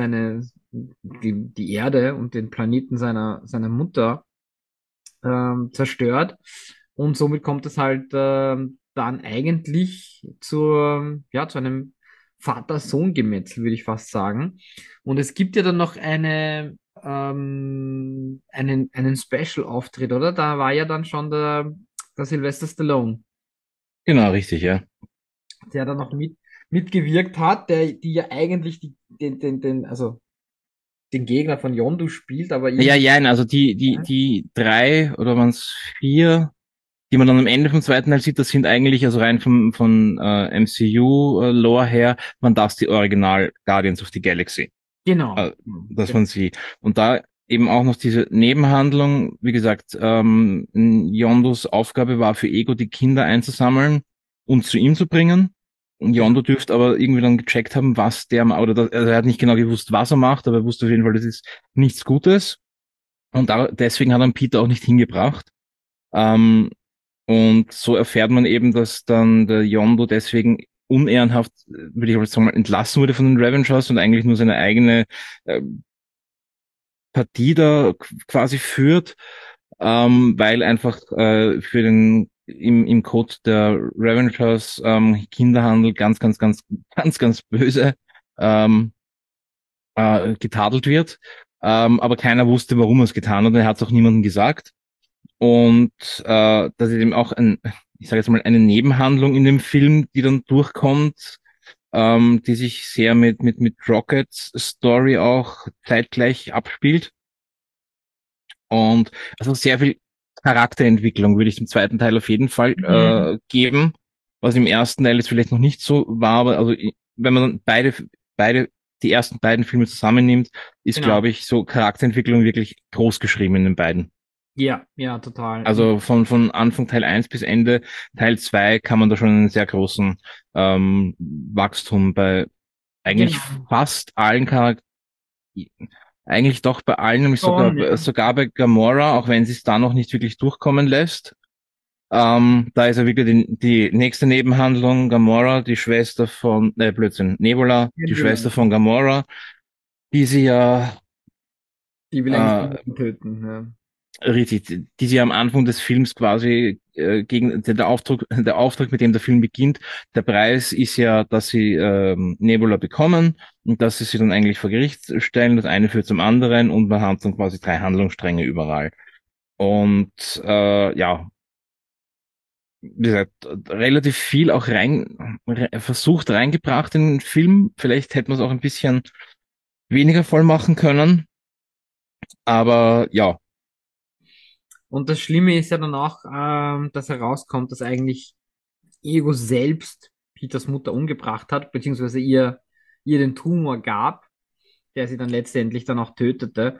die Erde und den Planeten seiner Mutter zerstört. Und somit kommt es halt dann eigentlich zu einem Vater-Sohn-Gemetzel, würde ich fast sagen. Und es gibt ja dann noch einen Special-Auftritt, oder? Da war ja dann schon der Sylvester Stallone, Genau, richtig, ja. der da noch mitgewirkt hat, die ja eigentlich also den Gegner von Yondu spielt, aber Ja, irgendwie. ja, also die drei oder waren es vier, die man dann am Ende vom zweiten Teil sieht, das sind eigentlich, also rein von MCU-Lore her, waren das die Original Guardians of the Galaxy. Genau. Äh, das waren sie. Und da eben auch noch diese Nebenhandlung, wie gesagt, Yondus Aufgabe war für Ego, die Kinder einzusammeln und zu ihm zu bringen. Und Genau. Yondo dürfte aber irgendwie dann gecheckt haben, was der, oder also er hat nicht genau gewusst, was er macht, aber er wusste auf jeden Fall, das ist nichts Gutes. Und deswegen hat er Peter auch nicht hingebracht. Ähm, und so erfährt man eben, dass dann der Yondu deswegen unehrenhaft, würde ich mal sagen, entlassen wurde von den Revengers und eigentlich nur seine eigene äh, Partie da quasi führt, weil einfach im Code der Revengers Kinderhandel ganz böse ähm, getadelt wird. Aber keiner wusste, warum er es getan hat und er hat es auch niemandem gesagt. Und das ist eben auch ich sage jetzt mal, eine Nebenhandlung in dem Film, die dann durchkommt, die sich sehr mit Rockets Story auch zeitgleich abspielt. Und also sehr viel Charakterentwicklung würde ich dem zweiten Teil auf jeden Fall Mhm. geben, was im ersten Teil jetzt vielleicht noch nicht so war, aber also wenn man dann die ersten beiden Filme zusammennimmt, ist, Genau. glaube ich, so Charakterentwicklung wirklich groß geschrieben in den beiden. Ja, ja, total. Und Also von Anfang Teil eins bis Ende Teil 2 kann man da schon einen sehr großen Wachstum bei eigentlich genau. fast allen Charakteren, eigentlich doch bei allen, nämlich Schon, ja. sogar bei Gamora, auch wenn sie es da noch nicht wirklich durchkommen lässt. Da ist ja wirklich die nächste Nebenhandlung, Gamora, die Schwester von, Blödsinn, Nebula, die Nebula. Schwester von Gamora, die sie ja Die will eigentlich äh, niemanden töten. Ja. richtig, die sie am Anfang des Films quasi gegen der Auftrag, mit dem der Film beginnt. Der Preis ist ja, dass sie Nebula bekommen und dass sie sie dann eigentlich vor Gericht stellen. Das eine führt zum anderen und man hat dann quasi drei Handlungsstränge überall. Und ja, wie gesagt, relativ viel auch versucht reingebracht in den Film. Vielleicht hätte man es auch ein bisschen weniger voll machen können. Aber ja, Und das Schlimme ist ja dann auch, dass herauskommt, dass eigentlich Ego selbst Peters Mutter umgebracht hat, beziehungsweise ihr den Tumor gab, der sie dann letztendlich dann auch tötete,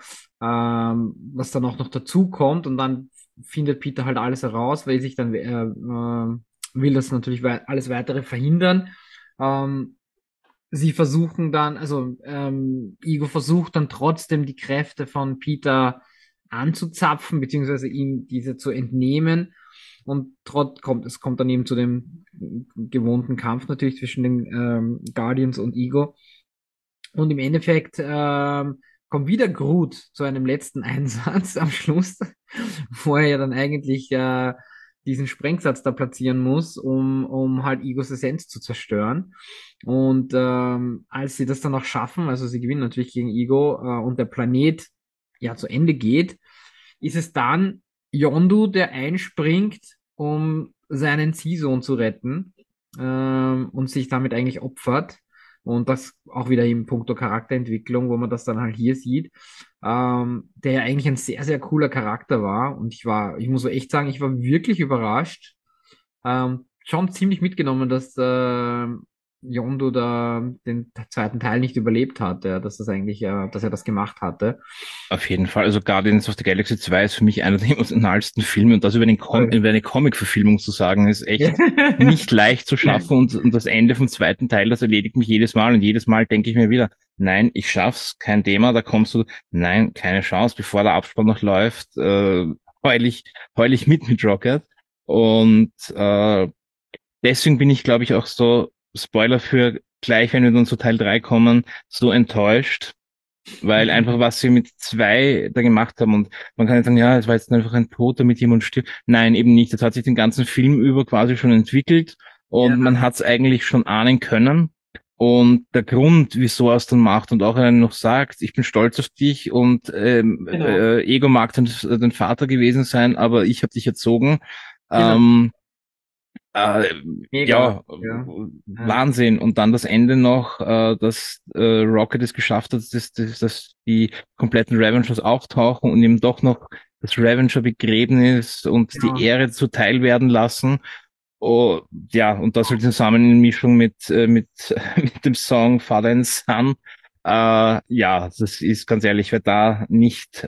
was dann auch noch dazu kommt und dann findet Peter halt alles heraus, weil sich dann will das natürlich alles weitere verhindern. Ähm, sie versuchen dann, also Ego versucht dann trotzdem die Kräfte von Peter anzuzapfen, beziehungsweise ihm diese zu entnehmen. Und es kommt dann eben zu dem gewohnten Kampf natürlich zwischen den Guardians und Ego. Und im Endeffekt kommt wieder Groot zu einem letzten Einsatz am Schluss, wo er ja dann eigentlich diesen Sprengsatz da platzieren muss, um halt Egos Essenz zu zerstören. Und als sie das dann auch schaffen, also sie gewinnen natürlich gegen Ego und der Planet ja zu Ende geht, ist es dann Yondu, der einspringt, um seinen Ziehsohn zu retten und sich damit eigentlich opfert. Und das auch wieder im puncto Charakterentwicklung, wo man das dann halt hier sieht, der ja eigentlich ein sehr, sehr cooler Charakter war. Und ich muss so echt sagen, ich war wirklich überrascht, schon ziemlich mitgenommen, dass Yondu da den zweiten Teil nicht überlebt hat, ja, dass das eigentlich, dass er das gemacht hatte. auf jeden Fall. Also Guardians of the Galaxy 2 ist für mich einer der emotionalsten Filme und das Voll. über eine Comic-Verfilmung zu sagen, ist Ja. echt nicht leicht zu schaffen und das Ende vom zweiten Teil, das erledigt mich jedes Mal und jedes Mal denke ich mir wieder, nein, ich schaff's, kein Thema, da kommst du, nein, keine Chance, bevor der Abspann noch läuft, heul ich mit Rocket und deswegen bin ich, glaube ich, auch so, Spoiler für gleich, wenn wir dann zu Teil 3 kommen, so enttäuscht, weil einfach was sie mit zwei da gemacht haben und man kann jetzt sagen, ja, es war jetzt einfach ein Tod, damit jemand stirbt. Nein, eben nicht. Das hat sich den ganzen Film über quasi schon entwickelt und Ja, man hat es eigentlich schon ahnen können. Und der Grund, wieso er es dann macht und auch er noch sagt, ich bin stolz auf dich und genau. Ego mag dein Vater gewesen sein, aber ich habe dich erzogen. Genau. Ähm, äh, Mega. ja, Ja. Ja. Wahnsinn. Und dann das Ende noch, dass Rocket es geschafft hat, dass die kompletten Revengers auftauchen und ihm doch noch das Revenger-Begräbnis und die Genau. Ehre zuteil werden lassen. Oh, ja, und das halt zusammen in Mischung mit dem Song Father and Son. Ja, das ist ganz ehrlich, wer da nicht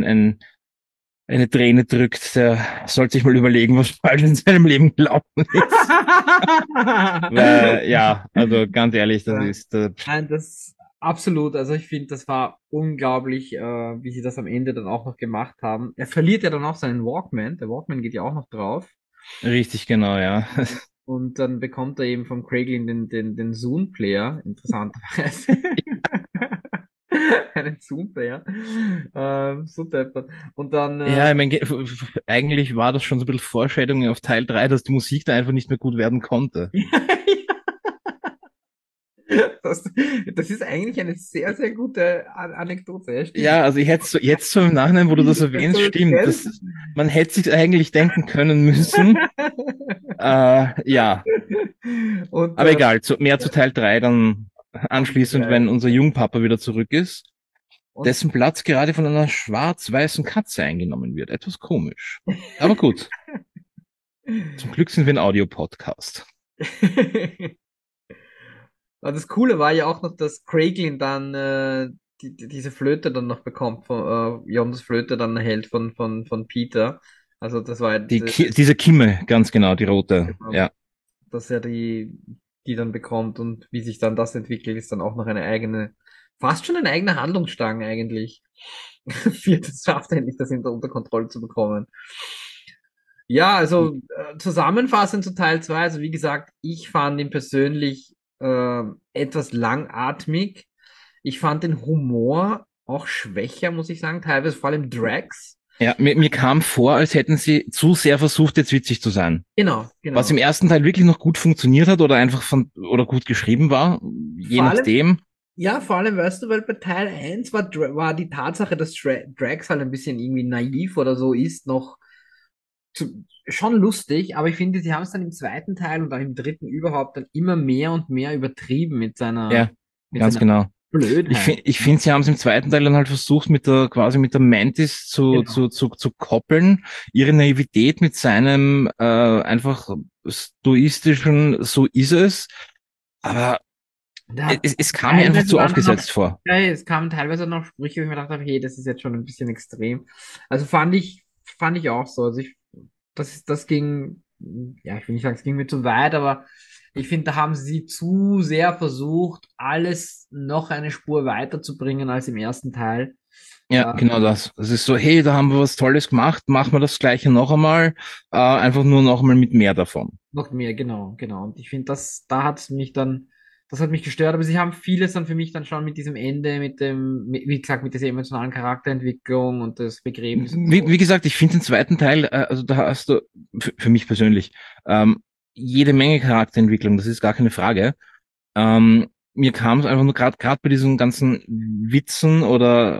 eine Träne drückt, der sollte sich mal überlegen, was falsch in seinem Leben gelaufen ist. Weil, ja, also ganz ehrlich, das Ja. ist, Nein, das absolut. Also ich finde, das war unglaublich, wie sie das am Ende dann auch noch gemacht haben. Er verliert ja dann auch seinen Walkman. Der Walkman geht ja auch noch drauf. richtig genau, ja. Und dann bekommt er eben vom Craiglin den Zoom-Player, interessanterweise. Einen Zoom-Player. So deppert. Und dann, Ja, ich mein, eigentlich war das schon so ein bisschen Vorschädigung auf Teil 3, dass die Musik da einfach nicht mehr gut werden konnte. Das ist eigentlich eine sehr, sehr gute Anekdote, ja, stimmt. Ja, also jetzt so im Nachhinein, wo du das erwähnst, So, stimmt. gell? Man hätte sich eigentlich denken können müssen. Ja, Und aber egal, mehr zu Teil 3 dann anschließend, wenn drei. unser Jungpapa wieder zurück ist, Und dessen Platz gerade von einer schwarz-weißen Katze eingenommen wird. Etwas komisch. Aber gut, zum Glück sind wir ein Audiopodcast. Aber das Coole war ja auch noch, dass Craiglin dann diese Flöte dann noch bekommt, Yondos Flöte dann erhält von Peter. Also das war ja Diese Kimme, ganz genau, die rote. Ja. dass er die dann bekommt und wie sich dann das entwickelt, ist dann auch noch eine eigene, fast schon eine eigene Handlungsstrang eigentlich. Viertes schafft endlich, das unter Kontrolle zu bekommen. Ja, also zusammenfassend zu Teil 2. Also wie gesagt, ich fand ihn persönlich etwas langatmig. Ich fand den Humor auch schwächer, muss ich sagen, teilweise vor allem Drax. Ja, mir kam vor, als hätten sie zu sehr versucht, jetzt witzig zu sein. Genau, Was im genau. ersten Teil wirklich noch gut funktioniert hat oder einfach oder gut geschrieben war, je Vor allem, nachdem. ja, vor allem, weißt du, weil bei Teil 1 war die Tatsache, dass Drax halt ein bisschen irgendwie naiv oder so ist, noch schon lustig, aber ich finde, sie haben es dann im zweiten Teil und auch im dritten überhaupt dann immer mehr und mehr übertrieben Ja, mit ganz seiner genau. Blödheit. Ich finde, sie haben es im zweiten Teil dann halt versucht, quasi mit der Mantis Genau. zu koppeln, ihre Naivität mit seinem einfach stoistischen, so ist es. Aber Da, es kam mir einfach teilweise zu waren dann noch, aufgesetzt vor. ja, es kamen teilweise noch Sprüche, wo ich mir gedacht habe, hey, das ist jetzt schon ein bisschen extrem. Also fand ich auch so. Also das ging, ja, ich will nicht sagen, es ging mir zu weit, aber ich finde, da haben sie zu sehr versucht, alles noch eine Spur weiterzubringen als im ersten Teil. Ja, Äh, genau das. Es ist so, hey, da haben wir was Tolles gemacht, machen wir das Gleiche noch einmal, einfach nur noch einmal mit mehr davon. Noch mehr, genau, genau. Und ich finde, da hat mich dann, das hat mich gestört, aber sie haben vieles dann für mich dann schon mit diesem Ende, wie gesagt, mit dieser emotionalen Charakterentwicklung und das Begräbnis und so. Wie gesagt, ich finde den zweiten Teil, also da hast du, für mich persönlich, jede Menge Charakterentwicklung, das ist gar keine Frage. Mir kam es einfach nur gerade bei diesen ganzen Witzen oder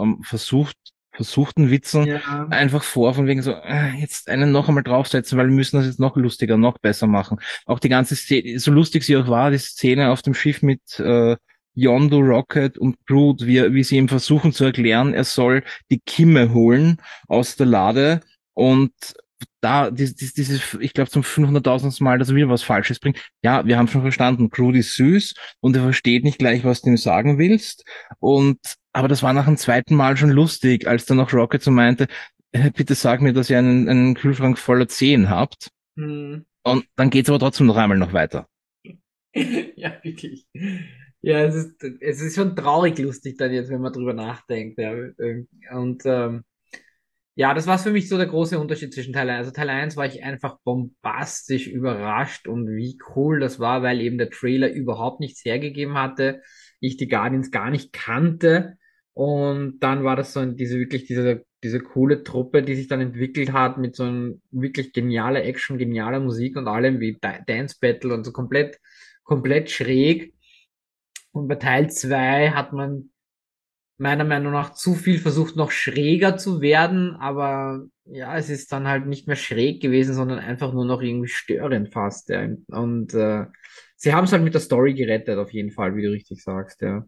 versuchten Witzen Ja, einfach vor, von wegen so, jetzt einen noch einmal draufsetzen, weil wir müssen das jetzt noch lustiger, noch besser machen. Auch die ganze Szene, so lustig sie auch war, die Szene auf dem Schiff mit Yondu, Rocket und Groot, wie sie ihm versuchen zu erklären, er soll die Kimme holen aus der Lade und da, dieses, ich glaube zum 500.000. Mal, dass er wieder was Falsches bringt. Ja, wir haben schon verstanden, Groot ist süß und er versteht nicht gleich, was du ihm sagen willst. Aber das war nach dem zweiten Mal schon lustig, als dann noch Rocket so meinte, bitte sag mir, dass ihr einen Kühlschrank voller Zehen habt. hm. Und dann geht's aber trotzdem noch einmal noch weiter. Ja, wirklich. Ja, es ist schon traurig lustig dann jetzt, wenn man drüber nachdenkt. Ja. Und ja, das war für mich so der große Unterschied zwischen Teil 1. Also Teil 1 war ich einfach bombastisch überrascht und wie cool das war, weil eben der Trailer überhaupt nichts hergegeben hatte. Ich die Guardians gar nicht kannte. Und dann war das so diese coole Truppe, die sich dann entwickelt hat mit so einem wirklich genialer Action, genialer Musik und allem wie Dance Battle und so komplett schräg. Und bei Teil 2 hat man meiner Meinung nach zu viel versucht, noch schräger zu werden, aber ja, es ist dann halt nicht mehr schräg gewesen, sondern einfach nur noch irgendwie störend fast. Ja. Und sie haben es halt mit der Story gerettet, auf jeden Fall, wie du richtig sagst, ja.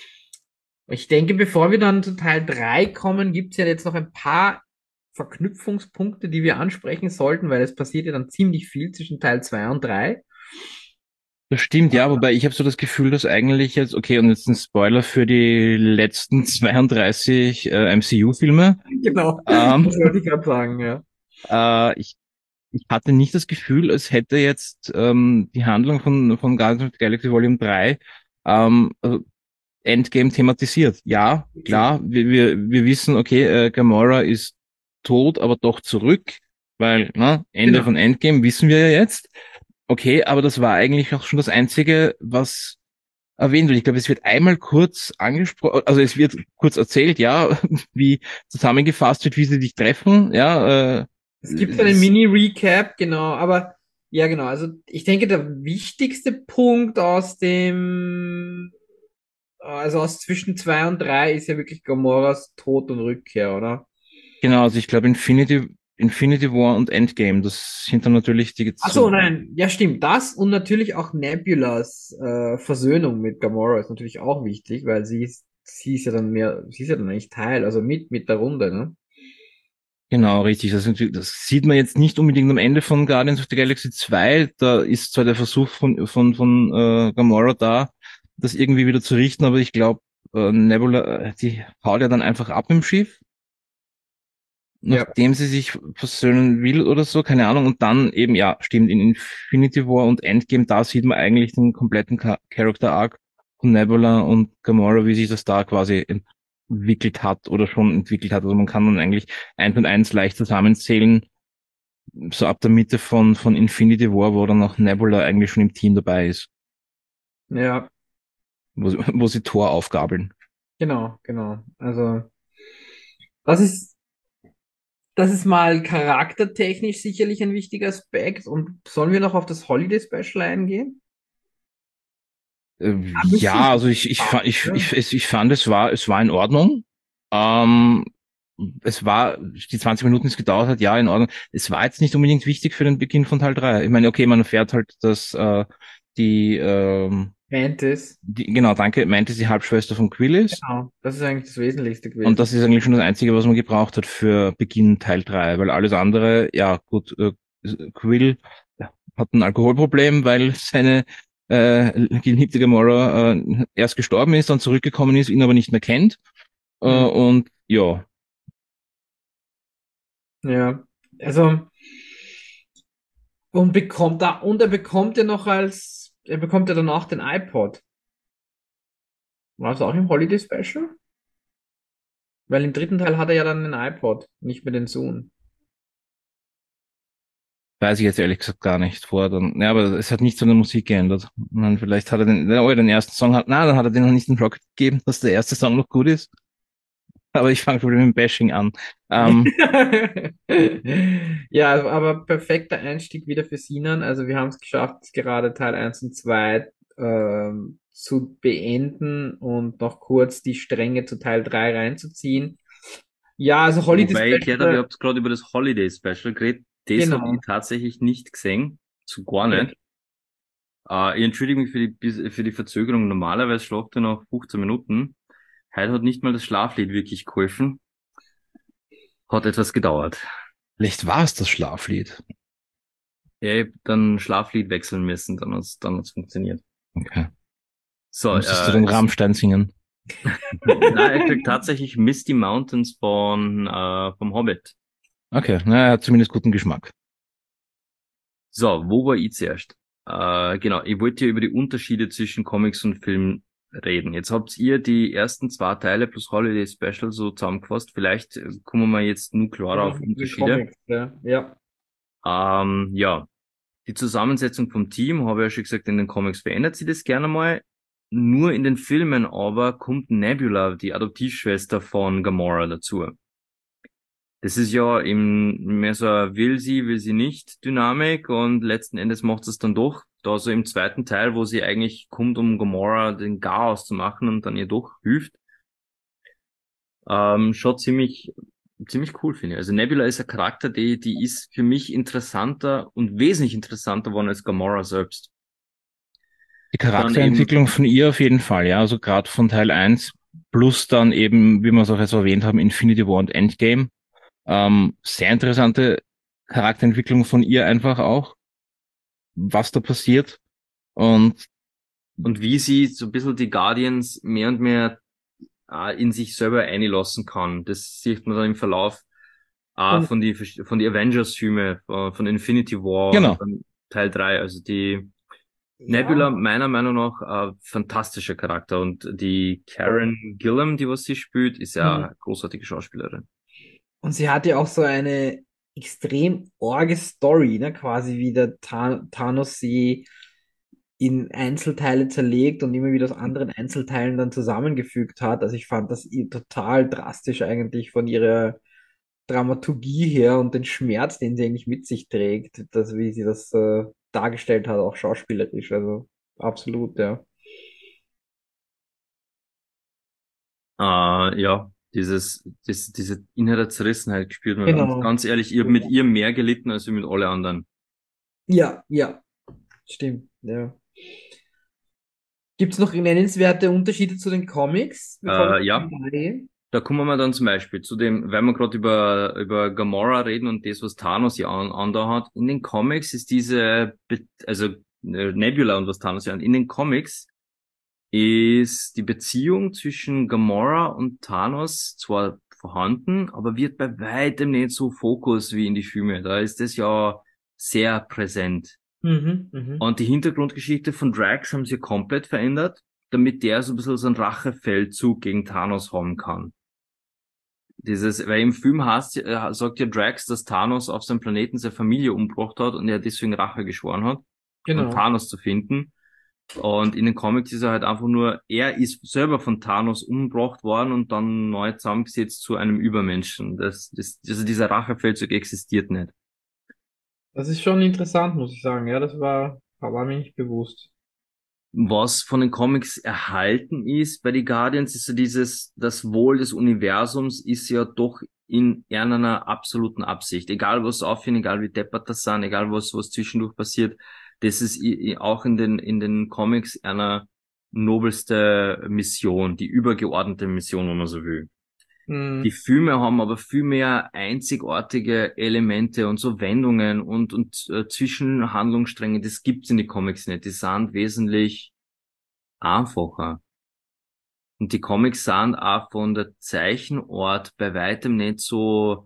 Ich denke, bevor wir dann zu Teil 3 kommen, gibt's ja jetzt noch ein paar Verknüpfungspunkte, die wir ansprechen sollten, weil es passiert ja dann ziemlich viel zwischen Teil 2 und 3. Das stimmt, ja, wobei ich habe so das Gefühl, dass eigentlich jetzt, okay, und jetzt ein Spoiler für die letzten 32 MCU-Filme. Genau, Ähm, das wollte ich gerade sagen, ja. äh, ich, ich hatte nicht das Gefühl, es hätte jetzt die Handlung von Guardians of the Galaxy Volume 3 also Endgame thematisiert. Ja, klar, wir wissen, okay, Gamora ist tot, aber doch zurück, weil, Ende Genau. von Endgame wissen wir ja jetzt. Okay, aber das war eigentlich auch schon das Einzige, was erwähnt wird. Ich glaube, es wird einmal kurz angesprochen, also es wird kurz erzählt, ja, wie zusammengefasst wird, wie sie dich treffen, ja, Es gibt einen Mini-Recap, genau, aber Ja, genau. Also ich denke, der wichtigste Punkt aus dem, also aus zwischen 2 und 3 ist ja wirklich Gamoras Tod und Rückkehr, oder? Genau, also ich glaube Infinity War und Endgame, das sind dann natürlich die Ach so, so, nein, ja stimmt, das und natürlich auch Nebulas Versöhnung mit Gamora ist natürlich auch wichtig, weil sie ist ja dann mehr, sie ist ja dann eigentlich Teil, also mit der Runde, ne? genau, richtig. Das sieht man jetzt nicht unbedingt am Ende von Guardians of the Galaxy 2. Da ist zwar der Versuch von Gamora da, das irgendwie wieder zu richten, aber ich glaube, Nebula, die haut ja dann einfach ab im Schiff, Ja. nachdem sie sich versöhnen will oder so, keine Ahnung. Und dann eben, ja, stimmt, in Infinity War und Endgame, da sieht man eigentlich den kompletten Character Arc von Nebula und Gamora, wie sich das da quasi entwickelt hat oder schon entwickelt hat. Also man kann dann eigentlich eins und eins leicht zusammenzählen, so ab der Mitte von Infinity War, wo dann auch Nebula eigentlich schon im Team dabei ist, Ja, wo sie Thor aufgabeln. genau, genau. Also das ist, das ist mal charaktertechnisch sicherlich ein wichtiger Aspekt. Und sollen wir noch auf das Holiday Special eingehen? Da müssen Ja, wir also fast, ja. ich fand, es war in Ordnung. Ähm, es war, die 20 Minuten, die es gedauert hat, ja, in Ordnung. Es war jetzt nicht unbedingt wichtig für den Beginn von Teil 3. Ich meine, okay, man erfährt halt, dass die, Mantis. genau, danke, meinte sie Halbschwester von Quill ist. Genau. Das ist eigentlich das Wesentlichste Und gewesen. das ist eigentlich schon das Einzige, was man gebraucht hat für Beginn Teil 3, weil alles andere, ja gut, Quill hat ein Alkoholproblem, weil seine geliebte Gamora erst gestorben ist, dann zurückgekommen ist, ihn aber nicht mehr kennt. Hm. Und ja, Ja. Also, und er bekommt ja noch er bekommt ja danach den iPod. War das auch im Holiday Special? Weil im dritten Teil hat er ja dann den iPod, nicht mehr den Sohn. weiß ich jetzt ehrlich gesagt gar nicht vor. Dann, ja, aber es hat nichts an der Musik geändert. Und dann vielleicht hat er den ersten Song hat, na, dann hat er den noch nicht in Rocket gegeben, dass der erste Song noch gut ist. Aber ich fange schon mit dem Bashing an. Ähm, Ja, aber perfekter Einstieg wieder für Sinan. Also wir haben es geschafft, gerade Teil 1 und 2 zu beenden und noch kurz die Stränge zu Teil 3 reinzuziehen. Ja, also Holiday Wobei ich gehört habe, ihr Special, habt gerade über das Holiday Special geredet. Das habe ich genau. tatsächlich nicht gesehen. So gar Okay. nicht. Ich entschuldige mich für die Verzögerung. Normalerweise schlaft er noch 15 Minuten. Heute hat nicht mal das Schlaflied wirklich geholfen. Hat etwas gedauert. vielleicht war es das Schlaflied. Ja, ich hab dann Schlaflied wechseln müssen, dann hat's funktioniert. Okay. So, Musstest du dann Rammstein singen? na, er kriegt tatsächlich Misty Mountains vom Hobbit. Okay, na, er hat zumindest guten Geschmack. So, wo war ich zuerst? Genau, ich wollte ja über die Unterschiede zwischen Comics und Film reden. Jetzt habt ihr die ersten zwei Teile plus Holiday Special so zusammengefasst. Vielleicht kommen wir jetzt nur klarer auf Die Unterschiede. Comics, ja. Ja. Ja, die Zusammensetzung vom Team, habe ich ja schon gesagt, in den Comics verändert sich das gerne mal. Nur in den Filmen aber kommt Nebula, die Adoptivschwester von Gamora, dazu. Das ist ja eben mehr so ein will sie nicht Dynamik und letzten Endes macht es dann doch. Da so im zweiten Teil, wo sie eigentlich kommt, um Gamora den Chaos zu machen und dann ihr doch hilft, schon ziemlich cool finde ich. Also Nebula ist ein Charakter, die ist für mich interessanter und wesentlich interessanter geworden als Gamora selbst. Die Dann eben, Charakterentwicklung von ihr auf jeden Fall, ja, also gerade von Teil eins plus dann eben, wie wir es auch jetzt erwähnt haben, Infinity War und Endgame. Sehr interessante Charakterentwicklung von ihr einfach auch, was da passiert. Und und wie sie so ein bisschen die Guardians mehr und mehr in sich selber einlassen kann. Das sieht man dann im Verlauf Und von die Avengers-Filme, von Infinity War und genau, dann Teil 3. Also die Nebula, ja, meiner Meinung nach, fantastischer Charakter. Und die Karen Gillan, die was sie spielt, ist ja hm. eine großartige Schauspielerin. Und sie hat ja auch so eine extrem orge Story, ne? Quasi wie der Thanos sie in Einzelteile zerlegt und immer wieder aus anderen Einzelteilen dann zusammengefügt hat. Also ich fand das total drastisch eigentlich von ihrer Dramaturgie her und den Schmerz, den sie eigentlich mit sich trägt, das, wie sie das dargestellt hat, auch schauspielerisch. Also absolut, ja. Ja, diese innere Zerrissenheit gespürt man. Und Genau. ganz ehrlich, ich habe mit ihr mehr gelitten als mit alle anderen. Ja, ja, stimmt, ja. Gibt es noch nennenswerte Unterschiede zu den Comics, bevor wir Ja, zum Finale gehen? da kommen wir dann zum Beispiel zu dem, weil wir gerade über Gamora reden und das, was Thanos ja an hat. In den Comics ist also Nebula und was Thanos ja an, in den Comics ist die Beziehung zwischen Gamora und Thanos zwar vorhanden, aber wird bei weitem nicht so Fokus wie in die Filme. Da ist das ja sehr präsent. Mhm, mhm. Und die Hintergrundgeschichte von Drax haben sie komplett verändert, damit der so ein bisschen so einen Rachefeldzug gegen Thanos haben kann. Weil im Film sagt ja Drax, dass Thanos auf seinem Planeten seine Familie umgebracht hat und er deswegen Rache geschworen hat, um Genau. Thanos zu finden. Und in den Comics ist er halt einfach nur, er ist selber von Thanos umgebracht worden und dann neu zusammengesetzt zu einem Übermenschen. Also dieser Rachefeldzug existiert nicht. Das ist schon interessant, muss ich sagen. Ja, war mir nicht bewusst. Was von den Comics erhalten ist bei den Guardians, ist ja das Wohl des Universums ist ja doch in einer absoluten Absicht. Egal was aufhört, egal wie deppert das sind, egal was zwischendurch passiert, das ist auch in den Comics einer nobelste Mission, die übergeordnete Mission, wenn man so will. Die Mhm. Filme haben aber viel mehr einzigartige Elemente und so Wendungen und Zwischenhandlungsstränge, das gibt's in die Comics nicht. Die sind wesentlich einfacher. Und die Comics sind auch von der Zeichenart bei weitem nicht so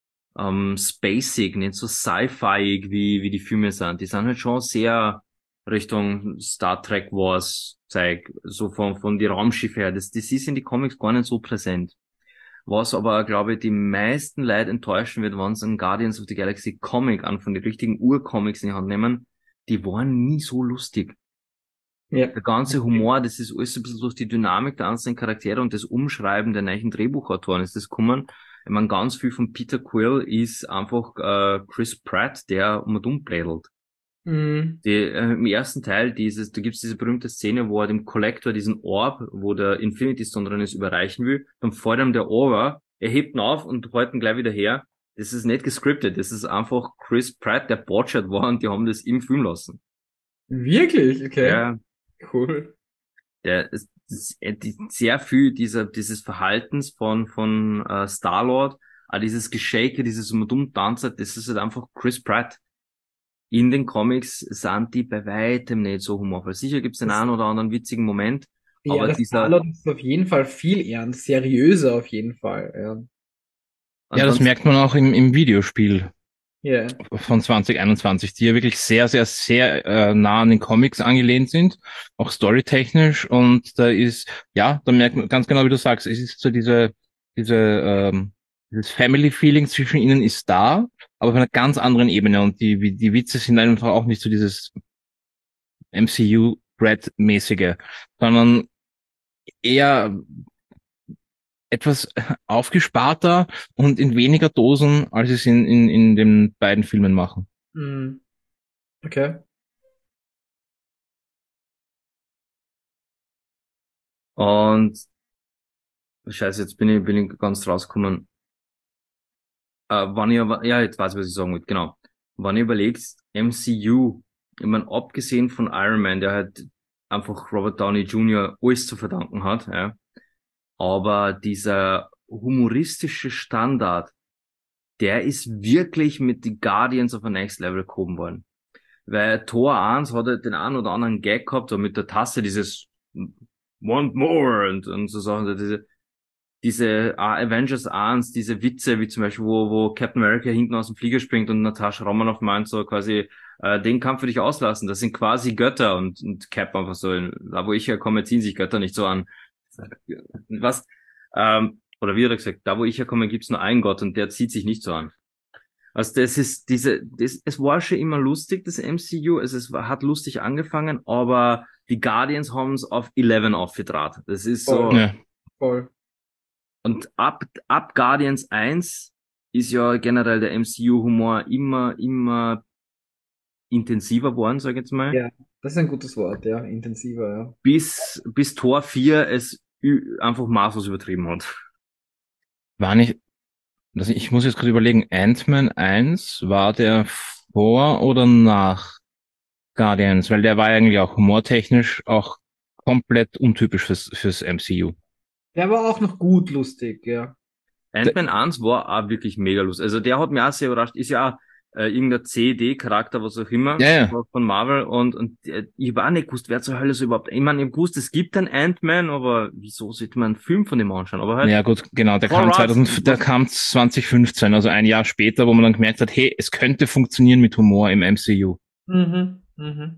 spacig, nicht so sci-fiig wie die Filme sind. Die sind halt schon sehr Richtung Star Trek Wars Zeug, so von die Raumschiffe her. Das ist in die Comics gar nicht so präsent. Was aber, glaube ich, die meisten Leute enttäuschen wird, wenn sie einen Guardians of the Galaxy Comic an von den richtigen Urcomics in die Hand nehmen, die waren nie so lustig. Ja. Der ganze Humor, das ist alles ein bisschen durch die Dynamik der einzelnen Charaktere und das Umschreiben der neuen Drehbuchautoren ist das gekommen. Ich meine, ganz viel von Peter Quill ist einfach Chris Pratt, der um und um plädelt. Mhm. Im ersten Teil da gibt's diese berühmte Szene, wo er dem Collector diesen Orb, wo der Infinity Stone drin ist, überreichen will. Dann fällt ihm der over, er hebt ihn auf und hält ihn gleich wieder her. Das ist nicht gescriptet, das ist einfach Chris Pratt, der botchert war und die haben das im Film lassen. Wirklich? Okay. Ja, Cool. sehr viel dieses Verhaltens von Star-Lord, auch dieses Geschäke, dieses um und um Tanzen, das ist halt einfach Chris Pratt. In den Comics sind die bei weitem nicht so humorvoll. Sicher gibt's den Das, einen oder anderen witzigen Moment, ja, aber das dieser, Star-Lord ist auf jeden Fall viel ernst, seriöser auf jeden Fall. Ja. Ja, und das wenn's, merkt man auch im Videospiel Ja. von 2021, die ja wirklich sehr, sehr, sehr nah an den Comics angelehnt sind, auch storytechnisch. Und da ist, ja, da merkt man ganz genau, wie du sagst, es ist so dieses Family-Feeling zwischen ihnen ist da, aber auf einer ganz anderen Ebene. Und die Witze sind einfach auch nicht so dieses MCU-Brad-mäßige, sondern eher etwas aufgesparter und in weniger Dosen, als sie es in den beiden Filmen machen. Mhm. Okay. und, scheiße, jetzt bin ich ganz rausgekommen. Ja, jetzt weiß ich, was ich sagen wollte, genau. Wenn ihr überlegt, MCU, ich meine, abgesehen von Iron Man, der halt einfach Robert Downey Jr. alles zu verdanken hat, ja, aber dieser humoristische Standard, der ist wirklich mit die Guardians of the Next Level gehoben worden. Weil Tor 1 hat halt den einen oder anderen Gag gehabt, so mit der Tasse dieses Want More und so Sachen, so diese Avengers 1, diese Witze, wie zum Beispiel, wo Captain America hinten aus dem Flieger springt und Natascha Romanoff meint so quasi, den Kampf würde ich auslassen, das sind quasi Götter und Cap einfach so, da wo ich herkomme, ziehen sich Götter nicht so an. Was? Oder wie hat er gesagt, da wo ich herkomme, gibt's nur einen Gott und der zieht sich nicht so an. Also es war schon immer lustig, das MCU, hat lustig angefangen, aber die Guardians haben es auf 11 aufgedraht. Das ist Voll. so, Ja. Voll. und ab Guardians 1 ist ja generell der MCU-Humor immer intensiver geworden, sag ich jetzt mal. Ja, das ist ein gutes Wort, ja, intensiver, ja. Bis Tor 4 es einfach maßlos übertrieben hat. War nicht, also ich muss jetzt gerade überlegen, Ant-Man 1, war der vor oder nach Guardians? Weil der war eigentlich auch humortechnisch auch komplett untypisch fürs MCU. Der war auch noch gut lustig, ja. Ant-Man 1 war auch wirklich mega lustig. Also der hat mich auch sehr überrascht. Ist ja auch irgendein CD-Charakter, was auch immer, Ja, ja. von Marvel. Und ich hab auch nicht gewusst, wer zur Hölle so überhaupt... Ich meine, ich hab gewusst, es gibt einen Ant-Man, aber wieso sollte man einen Film von dem anschauen? Aber halt, Ja, gut, genau, Paul Rudd, der kam 2015, also ein Jahr später, wo man dann gemerkt hat, hey, es könnte funktionieren mit Humor im MCU. Mhm, mhm.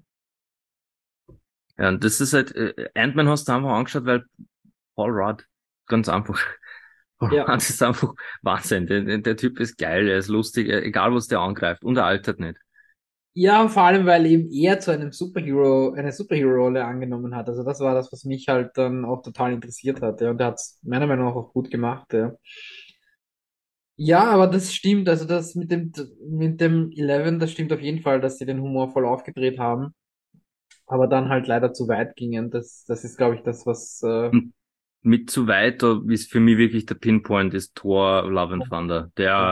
ja, und das ist halt, Ant-Man hast du einfach angeschaut, weil Paul Rudd, ganz einfach. Paul Ja. Rudd ist einfach Wahnsinn. Der Typ ist geil, er ist lustig, egal was der angreift. Und er altert nicht. Ja, vor allem, weil eben er zu einem eine Superhero-Rolle angenommen hat. Also das war das, was mich halt dann auch total interessiert hat. Ja. Und er hat es meiner Meinung nach auch gut gemacht. Ja. Ja, aber das stimmt. Also das mit dem Eleven, das stimmt auf jeden Fall, dass sie den Humor voll aufgedreht haben. Aber dann halt leider zu weit gingen. Das ist, glaube ich, das, was Und mit zu weit, da ist für mich wirklich der Pinpoint, ist Thor Love and Thunder.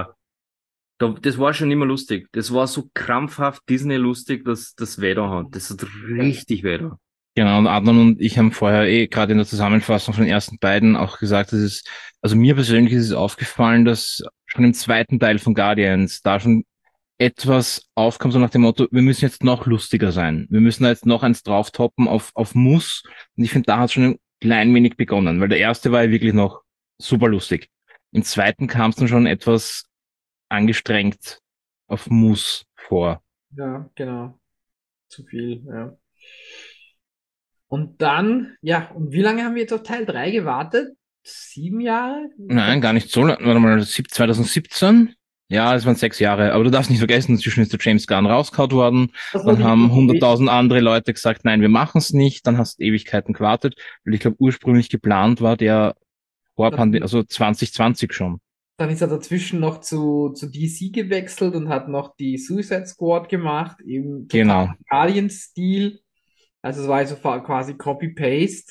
Das war schon immer lustig. Das war so krampfhaft Disney-lustig, dass das weh da hat. Das hat richtig weh da. Genau, und Adnan und ich haben vorher gerade in der Zusammenfassung von den ersten beiden auch gesagt, dass es, also mir persönlich ist es aufgefallen, dass schon im zweiten Teil von Guardians da schon etwas aufkommt, so nach dem Motto, wir müssen jetzt noch lustiger sein. Wir müssen da jetzt noch eins drauf toppen auf Muss. Und ich finde, da hat es schon ein klein wenig begonnen, weil der erste war ja wirklich noch super lustig. Im zweiten kam es dann schon etwas angestrengt auf Muss vor. ja, genau, zu viel, ja. Und dann, ja, und wie lange haben wir jetzt auf Teil 3 gewartet? 7 Jahre? Nein, gar nicht so lange. Warte mal, 2017? Ja, es waren 6 Jahre. Aber du darfst nicht vergessen, zwischen ist der James Gunn rausgehauen worden. Das Dann wollte ich haben noch wissen. 100.000 andere Leute gesagt, nein, wir machen es nicht. Dann hast du Ewigkeiten gewartet. Weil ich glaube, ursprünglich geplant war der vor Pandemie, also 2020 schon. Dann ist er dazwischen noch zu DC gewechselt und hat noch die Suicide Squad gemacht, im Genau. totalen Guardian-Stil. Also es war also quasi Copy-Paste.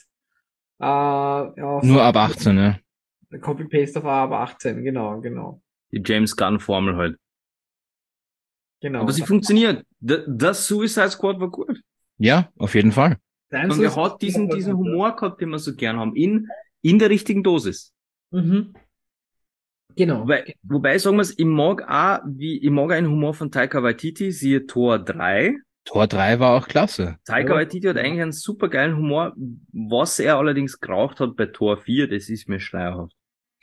Nur ab 18, ne? Copy-Paste auf ab 18, genau, genau. Die James Gunn-Formel halt. Genau. Aber sie funktioniert. Das Suicide Squad war gut. Ja, auf jeden Fall. Dein Und er Suicide hat diesen Squad war gut, Humor gehabt, den wir so gern haben, in der richtigen Dosis. ja. Mhm. Genau. Wobei, sagen wir es, ich mag auch einen Humor von Taika Waititi, siehe Tor 3. Tor 3 war auch klasse. Taika Ja. Waititi hat eigentlich einen super geilen Humor. Was er allerdings geraucht hat bei Tor 4, das ist mir schleierhaft.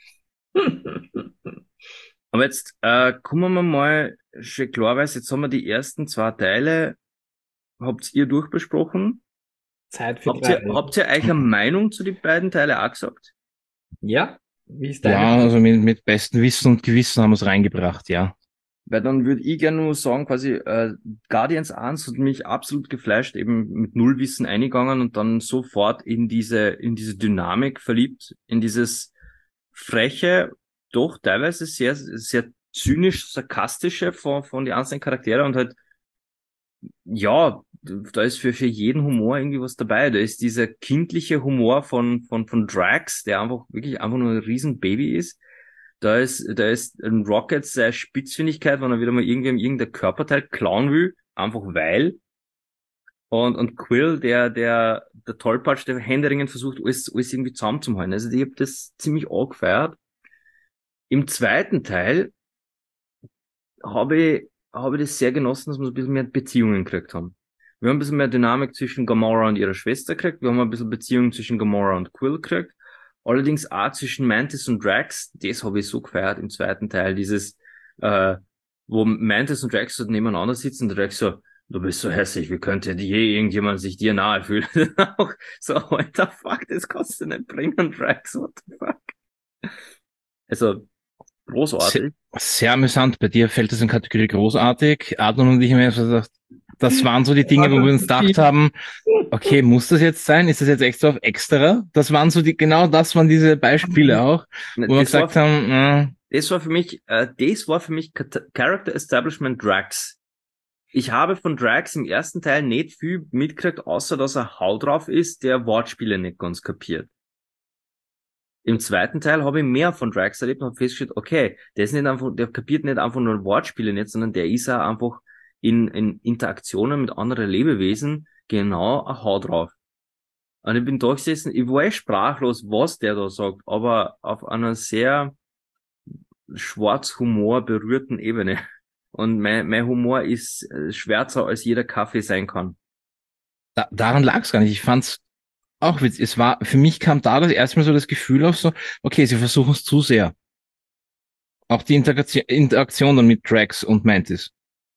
Aber jetzt kommen wir mal schon klarweise, jetzt haben wir die ersten 2 Teile, habt ihr durchbesprochen? Zeit für Habt ihr, drei. habt ihr euch eine Meinung zu den beiden Teilen auch gesagt? Ja? Wie ist deine? Ja, also mit bestem Wissen und Gewissen haben wir es reingebracht, ja. Weil dann würde ich gerne nur sagen, quasi Guardians 1 hat mich absolut geflasht, eben mit null Wissen eingegangen und dann sofort in diese Dynamik verliebt, in dieses freche, doch teilweise sehr, sehr zynisch, sarkastische von den einzelnen Charaktere und halt, ja, da ist für jeden Humor irgendwie was dabei. Da ist dieser kindliche Humor von Drax, der wirklich einfach nur ein Riesenbaby ist. Da ist ein Rocket seine Spitzfindigkeit, wenn er wieder mal irgendein Körperteil klauen will, einfach weil. Und Quill, der Tollpatsch, der händeringend versucht, alles irgendwie zusammenzuhalten. Also ich habe das ziemlich angefeiert. Im zweiten Teil habe ich das sehr genossen, dass wir so ein bisschen mehr Beziehungen gekriegt haben. Wir haben ein bisschen mehr Dynamik zwischen Gamora und ihrer Schwester gekriegt. Wir haben ein bisschen Beziehung zwischen Gamora und Quill gekriegt. Allerdings auch zwischen Mantis und Drax. Das habe ich so gefeiert im zweiten Teil. Dieses, wo Mantis und Drax so nebeneinander sitzen und Drax so, du bist so hässlich, wie könnte je irgendjemand sich dir nahe fühlen? Auch so, alter Fuck, das kannst du nicht bringen, Drax, what the fuck? Also, großartig. Sehr amüsant. Bei dir fällt das in Kategorie großartig. Adnan und ich haben ja so gesagt, das waren so die Dinge, wo wir uns gedacht haben, okay, muss das jetzt sein? Ist das jetzt extra auf extra? Das waren so genau das waren diese Beispiele auch, wo wir Das war gesagt haben, das war für mich Character Establishment Drax. Ich habe von Drax im ersten Teil nicht viel mitgekriegt, außer dass er Hau drauf ist, der Wortspiele nicht ganz kapiert. Im zweiten Teil habe ich mehr von Drax erlebt und habe festgestellt, okay, der kapiert nicht einfach nur Wortspiele nicht, sondern der ist auch einfach in Interaktionen mit anderen Lebewesen genau ein Hau drauf. Und ich bin da gesessen, ich war echt sprachlos, was der da sagt, aber auf einer sehr Schwarzhumor berührten Ebene. Und mein Humor ist schwärzer, als jeder Kaffee sein kann. Daran lag es gar nicht. Ich fand's auch witzig. Für mich kam da das erste Mal so das Gefühl auf so, okay, sie versuchen es zu sehr. Auch die Interaktion dann mit Drax und Mantis.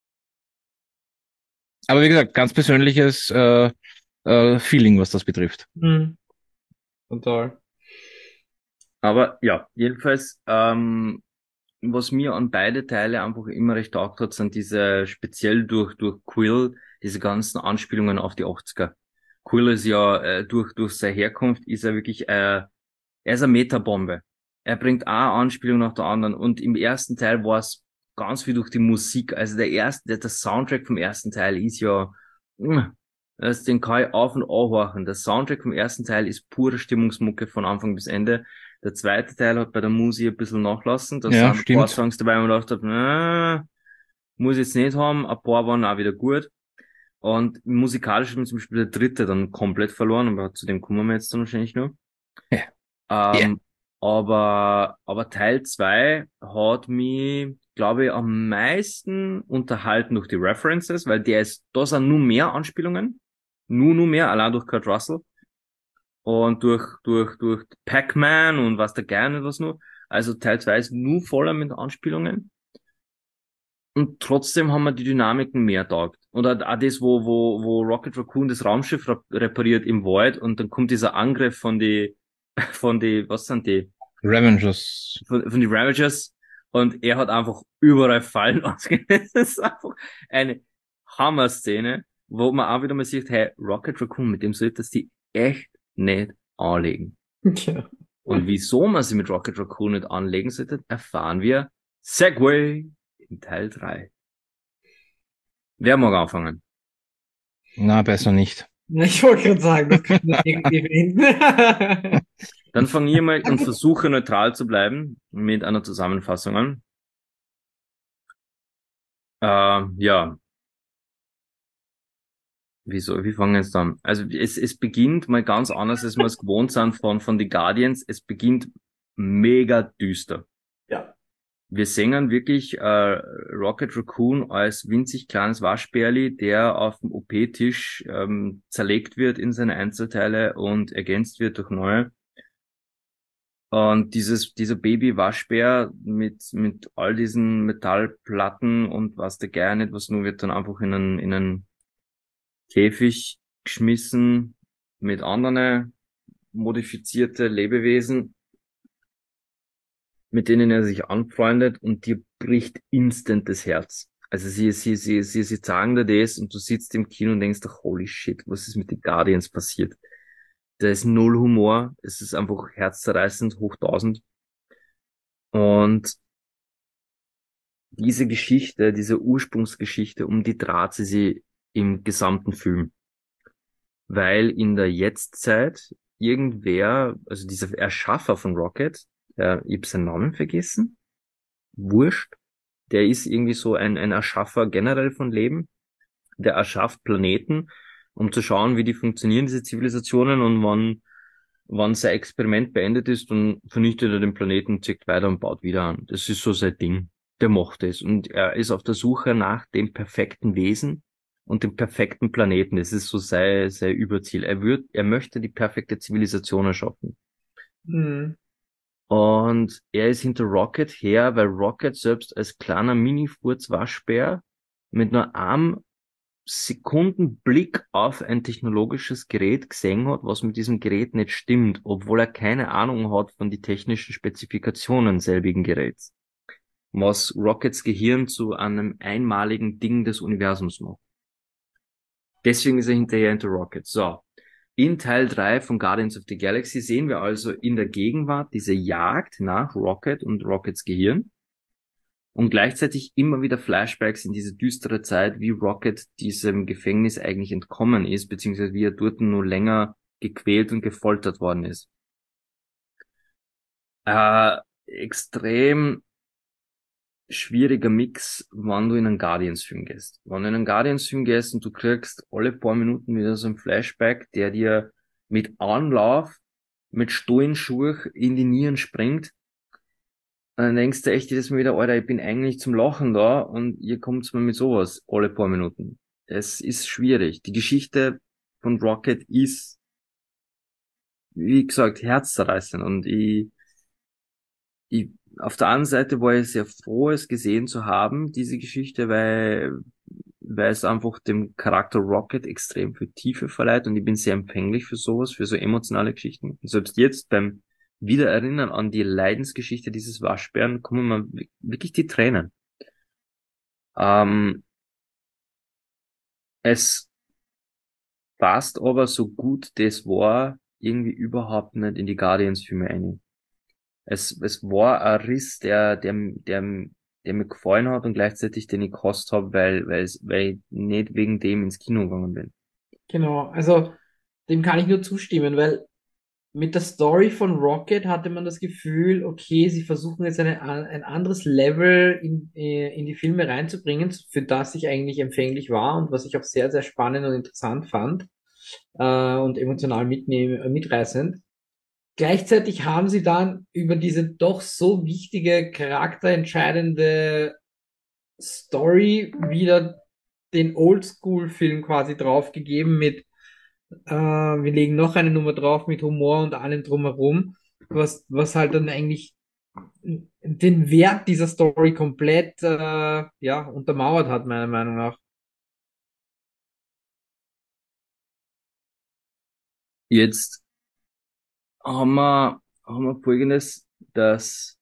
Aber wie gesagt, ganz persönliches Feeling, was das betrifft. Mhm. Total. Aber ja, jedenfalls, was mir an beide Teile einfach immer recht taugt hat, sind diese, speziell durch Quill, diese ganzen Anspielungen auf die 80er. Quill ist ja, durch seine Herkunft ist er wirklich, er ist eine Metabombe. Er bringt eine Anspielung nach der anderen und im ersten Teil war es ganz viel durch die Musik. Also der Soundtrack vom ersten Teil ist ja, den kann ich auf und anhorchen. Der Soundtrack vom ersten Teil ist pure Stimmungsmucke von Anfang bis Ende. Der zweite Teil hat bei der Musik ein bisschen nachlassen. Da Ja, sind ein paar stimmt. Songs dabei, wo ich gedacht habe, muss ich jetzt nicht haben. Ein paar waren auch wieder gut. Und musikalisch hat mir zum Beispiel der dritte dann komplett verloren, aber zu dem kommen wir jetzt dann wahrscheinlich noch. Ja. Ja. Ähm, aber Teil 2 hat mich, glaube ich, am meisten unterhalten durch die References, weil da sind nur mehr Anspielungen. Nur mehr, allein durch Kurt Russell. Und durch Pac-Man und was der gerne was nur. Also Teil 2 ist nur voller mit Anspielungen. Und trotzdem haben wir die Dynamiken mehr taugt. Und auch das, wo Rocket Raccoon das Raumschiff repariert im Wald und dann kommt dieser Angriff was sind die? Revengers. Von die Ravagers. Und er hat einfach überall Fallen ausgelöst. Das ist einfach eine Hammer-Szene, wo man auch wieder mal sieht, hey, Rocket Raccoon, mit dem solltest du die echt nicht anlegen. Ja. Und wieso man sie mit Rocket Raccoon nicht anlegen sollte, erfahren wir Segway in Teil 3. Wer mag anfangen? Na, besser nicht. Ich wollte gerade sagen, das könnte man irgendwie finden. Dann fange ich mal und versuche neutral zu bleiben mit einer Zusammenfassung an. Ja. Wie fangen wir jetzt an? Also es beginnt mal ganz anders, als wir es gewohnt sind von The Guardians. Es beginnt mega düster. Ja. Wir sehen wirklich Rocket Raccoon als winzig kleines Waschbärli, der auf dem OP-Tisch zerlegt wird in seine Einzelteile und ergänzt wird durch neue. Und dieser Baby-Waschbär mit all diesen Metallplatten und was der gar nicht, was nur wird dann einfach in einen Käfig geschmissen mit anderen modifizierte Lebewesen, mit denen er sich anfreundet und dir bricht instant das Herz. Also sie sagen dir das und du sitzt im Kino und denkst doch, holy shit, was ist mit den Guardians passiert? Da ist null Humor, es ist einfach herzzerreißend, hoch 1000. Und diese Geschichte, diese Ursprungsgeschichte, um die dreht sie im gesamten Film. Weil in der Jetztzeit irgendwer, also dieser Erschaffer von Rocket, ich hab seinen Namen vergessen, wurscht, der ist irgendwie so ein Erschaffer generell von Leben, der erschafft Planeten, um zu schauen, wie die funktionieren, diese Zivilisationen, und wann sein Experiment beendet ist, dann vernichtet er den Planeten, zieht weiter und baut wieder an. Das ist so sein Ding. Der macht es. Und er ist auf der Suche nach dem perfekten Wesen und dem perfekten Planeten. Das ist so sein Überziel. Er möchte die perfekte Zivilisation erschaffen. Mhm. Und er ist hinter Rocket her, weil Rocket selbst als kleiner Mini-Furz-Waschbär mit nur einem Sekundenblick auf ein technologisches Gerät gesehen hat, was mit diesem Gerät nicht stimmt, obwohl er keine Ahnung hat von den technischen Spezifikationen selbigen Geräts. Was Rockets Gehirn zu einem einmaligen Ding des Universums macht. Deswegen ist er hinter Rocket. So. In Teil 3 von Guardians of the Galaxy sehen wir also in der Gegenwart diese Jagd nach Rocket und Rockets Gehirn und gleichzeitig immer wieder Flashbacks in diese düstere Zeit, wie Rocket diesem Gefängnis eigentlich entkommen ist, beziehungsweise wie er dort nur länger gequält und gefoltert worden ist. Extrem schwieriger Mix, wenn du in einen Guardians-Film gehst. Wenn du in einen Guardians-Film gehst und du kriegst alle paar Minuten wieder so ein Flashback, der dir mit Anlauf, mit Stollenschuhe in die Nieren springt, dann denkst du echt jedes Mal wieder, Alter, ich bin eigentlich zum Lachen da und ihr kommt mir mit sowas alle paar Minuten. Es ist schwierig. Die Geschichte von Rocket ist, wie gesagt, herzzerreißend und ich auf der anderen Seite war ich sehr froh, es gesehen zu haben, diese Geschichte, weil es einfach dem Charakter Rocket extrem viel Tiefe verleiht und ich bin sehr empfänglich für sowas, für so emotionale Geschichten. Und selbst jetzt beim Wiedererinnern an die Leidensgeschichte dieses Waschbären kommen mir wirklich die Tränen. Es passt aber so gut das war irgendwie überhaupt nicht in die Guardians-Filme ein. Es war ein Riss, der mir gefallen hat und gleichzeitig den ich gehasst habe, weil ich nicht wegen dem ins Kino gegangen bin. Genau, also dem kann ich nur zustimmen, weil mit der Story von Rocket hatte man das Gefühl, okay, sie versuchen jetzt ein anderes Level in die Filme reinzubringen, für das ich eigentlich empfänglich war und was ich auch sehr, sehr spannend und interessant fand und emotional mitreißend. Gleichzeitig haben sie dann über diese doch so wichtige, charakterentscheidende Story wieder den Oldschool-Film quasi draufgegeben mit, wir legen noch eine Nummer drauf mit Humor und allem drumherum, was halt dann eigentlich den Wert dieser Story komplett ja, untermauert hat, meiner Meinung nach. Jetzt haben wir Folgendes, dass,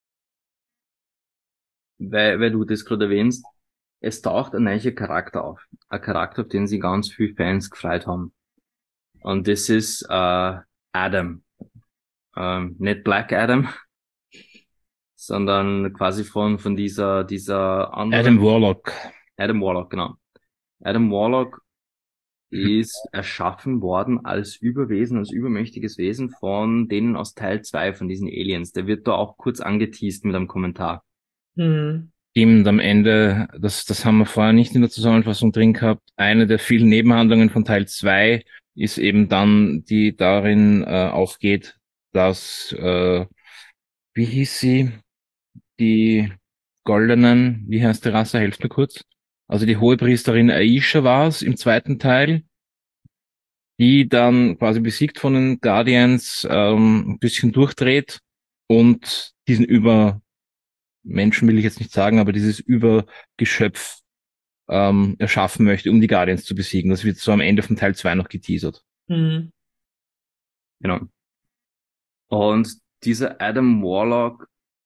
weil du das gerade erwähnst, es taucht ein neuer Charakter auf. Ein Charakter, auf den sich ganz viele Fans gefreut haben. Und das ist Adam. Nicht Black Adam, sondern quasi von dieser Adam anderen Warlock. Adam Warlock, genau. Adam Warlock ist erschaffen worden als Überwesen, als übermächtiges Wesen von denen aus Teil 2 von diesen Aliens. Der wird da auch kurz angeteased mit einem Kommentar. Hm, Stimmt, am Ende, das haben wir vorher nicht in der Zusammenfassung drin gehabt. Eine der vielen Nebenhandlungen von Teil 2 ist eben dann, die darin aufgeht, dass, wie hieß sie? Die Goldenen, wie heißt die Rasse? Helft mir kurz. Also die Hohepriesterin Aisha war es im zweiten Teil, die dann quasi besiegt von den Guardians ein bisschen durchdreht und diesen Übermenschen will ich jetzt nicht sagen, aber dieses Übergeschöpf erschaffen möchte, um die Guardians zu besiegen. Das wird so am Ende von Teil 2 noch geteasert. hm, Genau. Und dieser Adam Warlock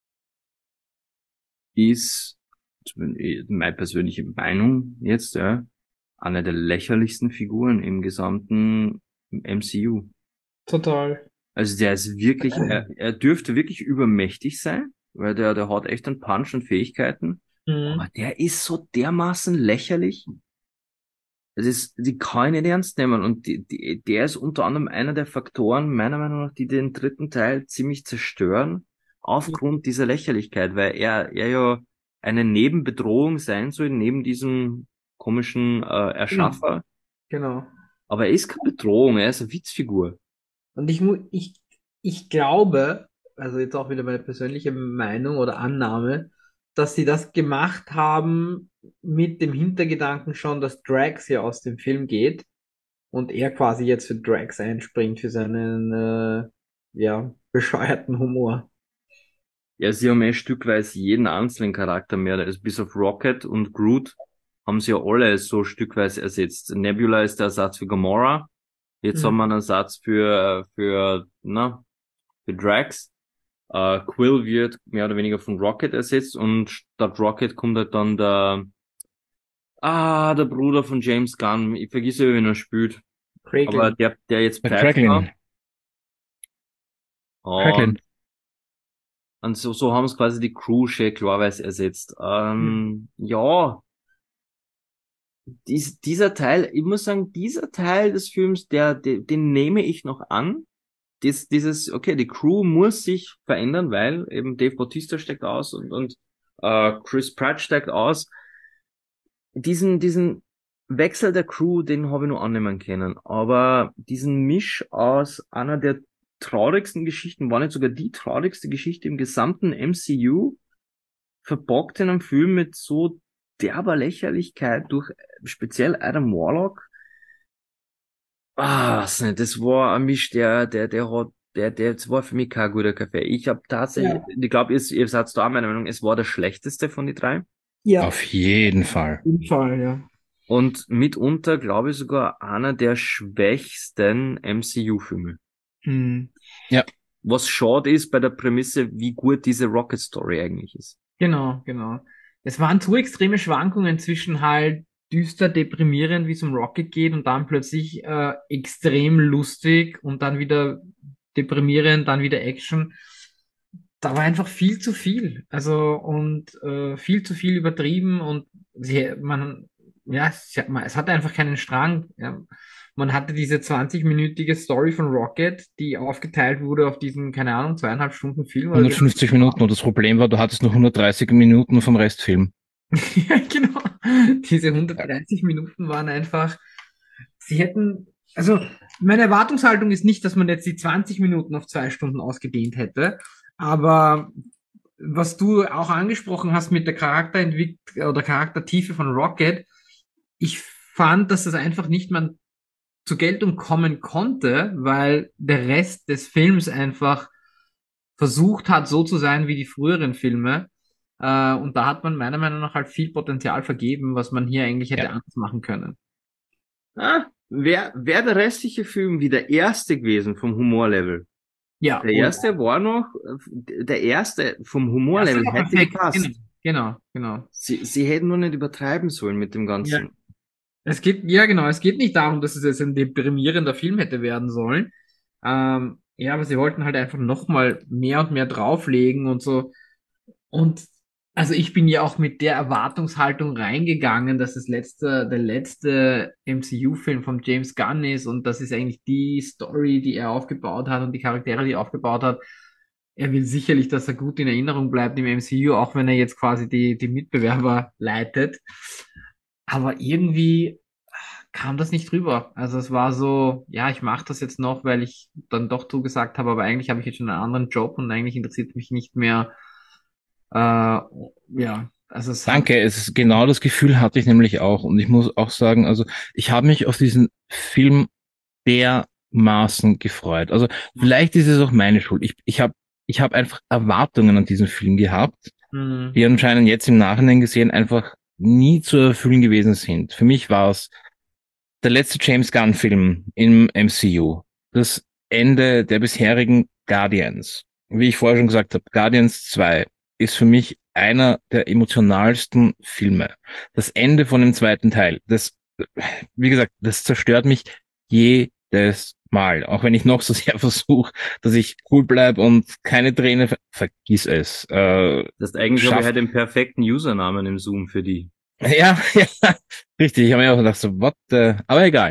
ist, meine persönliche Meinung jetzt, ja, eine der lächerlichsten Figuren im gesamten MCU. total. Also der ist wirklich, er dürfte wirklich übermächtig sein, weil der hat echt einen Punch und Fähigkeiten. Hm. Aber der ist so dermaßen lächerlich. Die kann ich nicht ernst nehmen. Und der ist unter anderem einer der Faktoren, meiner Meinung nach, die den dritten Teil ziemlich zerstören, aufgrund dieser Lächerlichkeit, weil er ja eine Nebenbedrohung sein soll, neben diesem komischen Hm. Erschaffer. Genau. Aber er ist keine Bedrohung, er ist eine Witzfigur. Und ich glaube, also jetzt auch wieder meine persönliche Meinung oder Annahme, dass sie das gemacht haben mit dem Hintergedanken schon, dass Drax ja aus dem Film geht und er quasi jetzt für Drax einspringt für seinen ja, bescheuerten Humor. Ja, sie haben stückweise jeden einzelnen Charakter mehr, also bis auf Rocket und Groot haben sie ja alle so stückweise ersetzt. Nebula ist der Ersatz für Gamora. Jetzt haben Hm. wir einen Ersatz für Drax. Quill wird mehr oder weniger von Rocket ersetzt und statt Rocket kommt halt dann der Bruder von James Gunn. Ich vergesse, wie er spielt. Aber Craiglin. der jetzt Der bleibt Craiglin. Craiglin. und so haben es quasi die Crew schon klarweise ersetzt. Ja, dieser Teil, ich muss sagen, dieser Teil des Films, den nehme ich noch an. Okay, die Crew muss sich verändern, weil eben Dave Bautista steigt aus und Chris Pratt steigt aus. Diesen Wechsel der Crew, den habe ich nur annehmen können. Aber diesen Misch aus einer der traurigsten Geschichten, war nicht sogar die traurigste Geschichte im gesamten MCU, verbockt in einem Film mit so derber Lächerlichkeit durch speziell Adam Warlock. Was nicht, das war ein Misch, das war für mich kein guter Kaffee. Ich habe tatsächlich, Ja. ich glaube, ihr seid da meiner Meinung, es war der schlechteste von den drei. Ja, Auf jeden Fall. auf jeden Fall, ja. Und mitunter, glaube ich, sogar einer der schwächsten MCU-Filme. Hm. Ja. Was schade ist bei der Prämisse, wie gut diese Rocket Story eigentlich ist. Genau, genau. Es waren zu extreme Schwankungen zwischen halt düster, deprimierend, wie es um Rocket geht, und dann plötzlich extrem lustig und dann wieder deprimierend, dann wieder Action. Da war einfach viel zu viel. Also und viel zu viel übertrieben und es hatte einfach keinen Strang. Ja. Man hatte diese 20-minütige Story von Rocket, die aufgeteilt wurde auf diesen, keine Ahnung, 2,5 Stunden Film oder wie. 150 Minuten und das Problem war, du hattest nur 130 Minuten vom Restfilm. Ja, genau. Diese 130 Minuten waren einfach, also meine Erwartungshaltung ist nicht, dass man jetzt die 20 Minuten auf 2 Stunden ausgedehnt hätte, aber was du auch angesprochen hast mit der Charakterentwicklung oder Charaktertiefe von Rocket, ich fand, dass das einfach nicht mal zur Geltung kommen konnte, weil der Rest des Films einfach versucht hat, so zu sein wie die früheren Filme. Und da hat man meiner Meinung nach halt viel Potenzial vergeben, was man hier eigentlich hätte Ja. anders machen können. Wär der restliche Film wie der erste gewesen vom Humorlevel. Ja, Der erste war noch, der erste vom Humorlevel war hätte perfekt. gepasst. Genau. Sie hätten nur nicht übertreiben sollen mit dem Ja. Ganzen. Es geht nicht darum, dass es jetzt ein deprimierender Film hätte werden sollen. Ja, aber sie wollten halt einfach nochmal mehr und mehr drauflegen und so. Und also ich bin ja auch mit der Erwartungshaltung reingegangen, dass der letzte MCU-Film von James Gunn ist und das ist eigentlich die Story, die er aufgebaut hat und die Charaktere, die er aufgebaut hat. Er will sicherlich, dass er gut in Erinnerung bleibt im MCU, auch wenn er jetzt quasi die Mitbewerber leitet. Aber irgendwie kam das nicht rüber. Also es war so, ja, ich mache das jetzt noch, weil ich dann doch zugesagt habe, aber eigentlich habe ich jetzt schon einen anderen Job und eigentlich interessiert mich nicht mehr. Ja, also es hat. Danke, es ist genau das Gefühl hatte ich nämlich auch. Und ich muss auch sagen, also ich habe mich auf diesen Film dermaßen gefreut. Also vielleicht ist es auch meine Schuld. Ich hab einfach Erwartungen an diesen Film gehabt, Mhm. die anscheinend jetzt im Nachhinein gesehen einfach nie zu erfüllen gewesen sind. Für mich war es der letzte James Gunn-Film im MCU. Das Ende der bisherigen Guardians. Wie ich vorher schon gesagt habe, Guardians 2 ist für mich einer der emotionalsten Filme. Das Ende von dem zweiten Teil, wie gesagt, das zerstört mich jedes Mal. Auch wenn ich noch so sehr versuche, dass ich cool bleib und keine Träne, vergiss es. Das ist eigentlich habe ich Schafft- halt den perfekten Usernamen im Zoom für die. Ja, ja, richtig. Ich habe mir auch gedacht, so, what the, aber egal.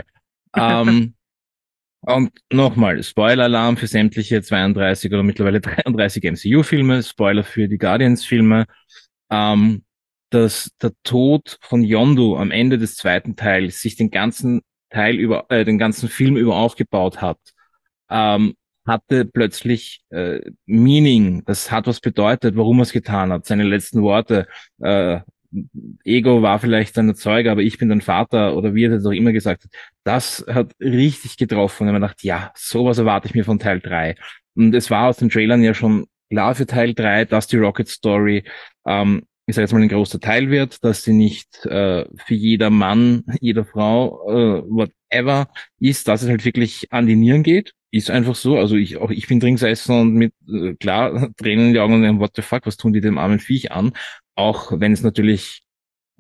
Und nochmal, Spoiler-Alarm für sämtliche 32 oder mittlerweile 33 MCU-Filme, Spoiler für die Guardians-Filme. Dass der Tod von Yondu am Ende des zweiten Teils sich den ganzen den ganzen Film über aufgebaut hat, hatte plötzlich Meaning. Das hat was bedeutet, warum er es getan hat. Seine letzten Worte. Ego war vielleicht ein Erzeuger, aber ich bin dein Vater oder wie er das auch immer gesagt hat. Das hat richtig getroffen. Und man dachte, ja, sowas erwarte ich mir von Teil 3. Und es war aus den Trailern ja schon klar für Teil 3, dass die Rocket Story, ich sage jetzt mal, ein großer Teil wird, dass sie nicht für jeder Mann, jeder Frau, whatever ist, dass es halt wirklich an die Nieren geht. Ist einfach so. Also ich bin drin gesessen und mit, klar, Tränen in die Augen und what the fuck, was tun die dem armen Viech an? Auch wenn es natürlich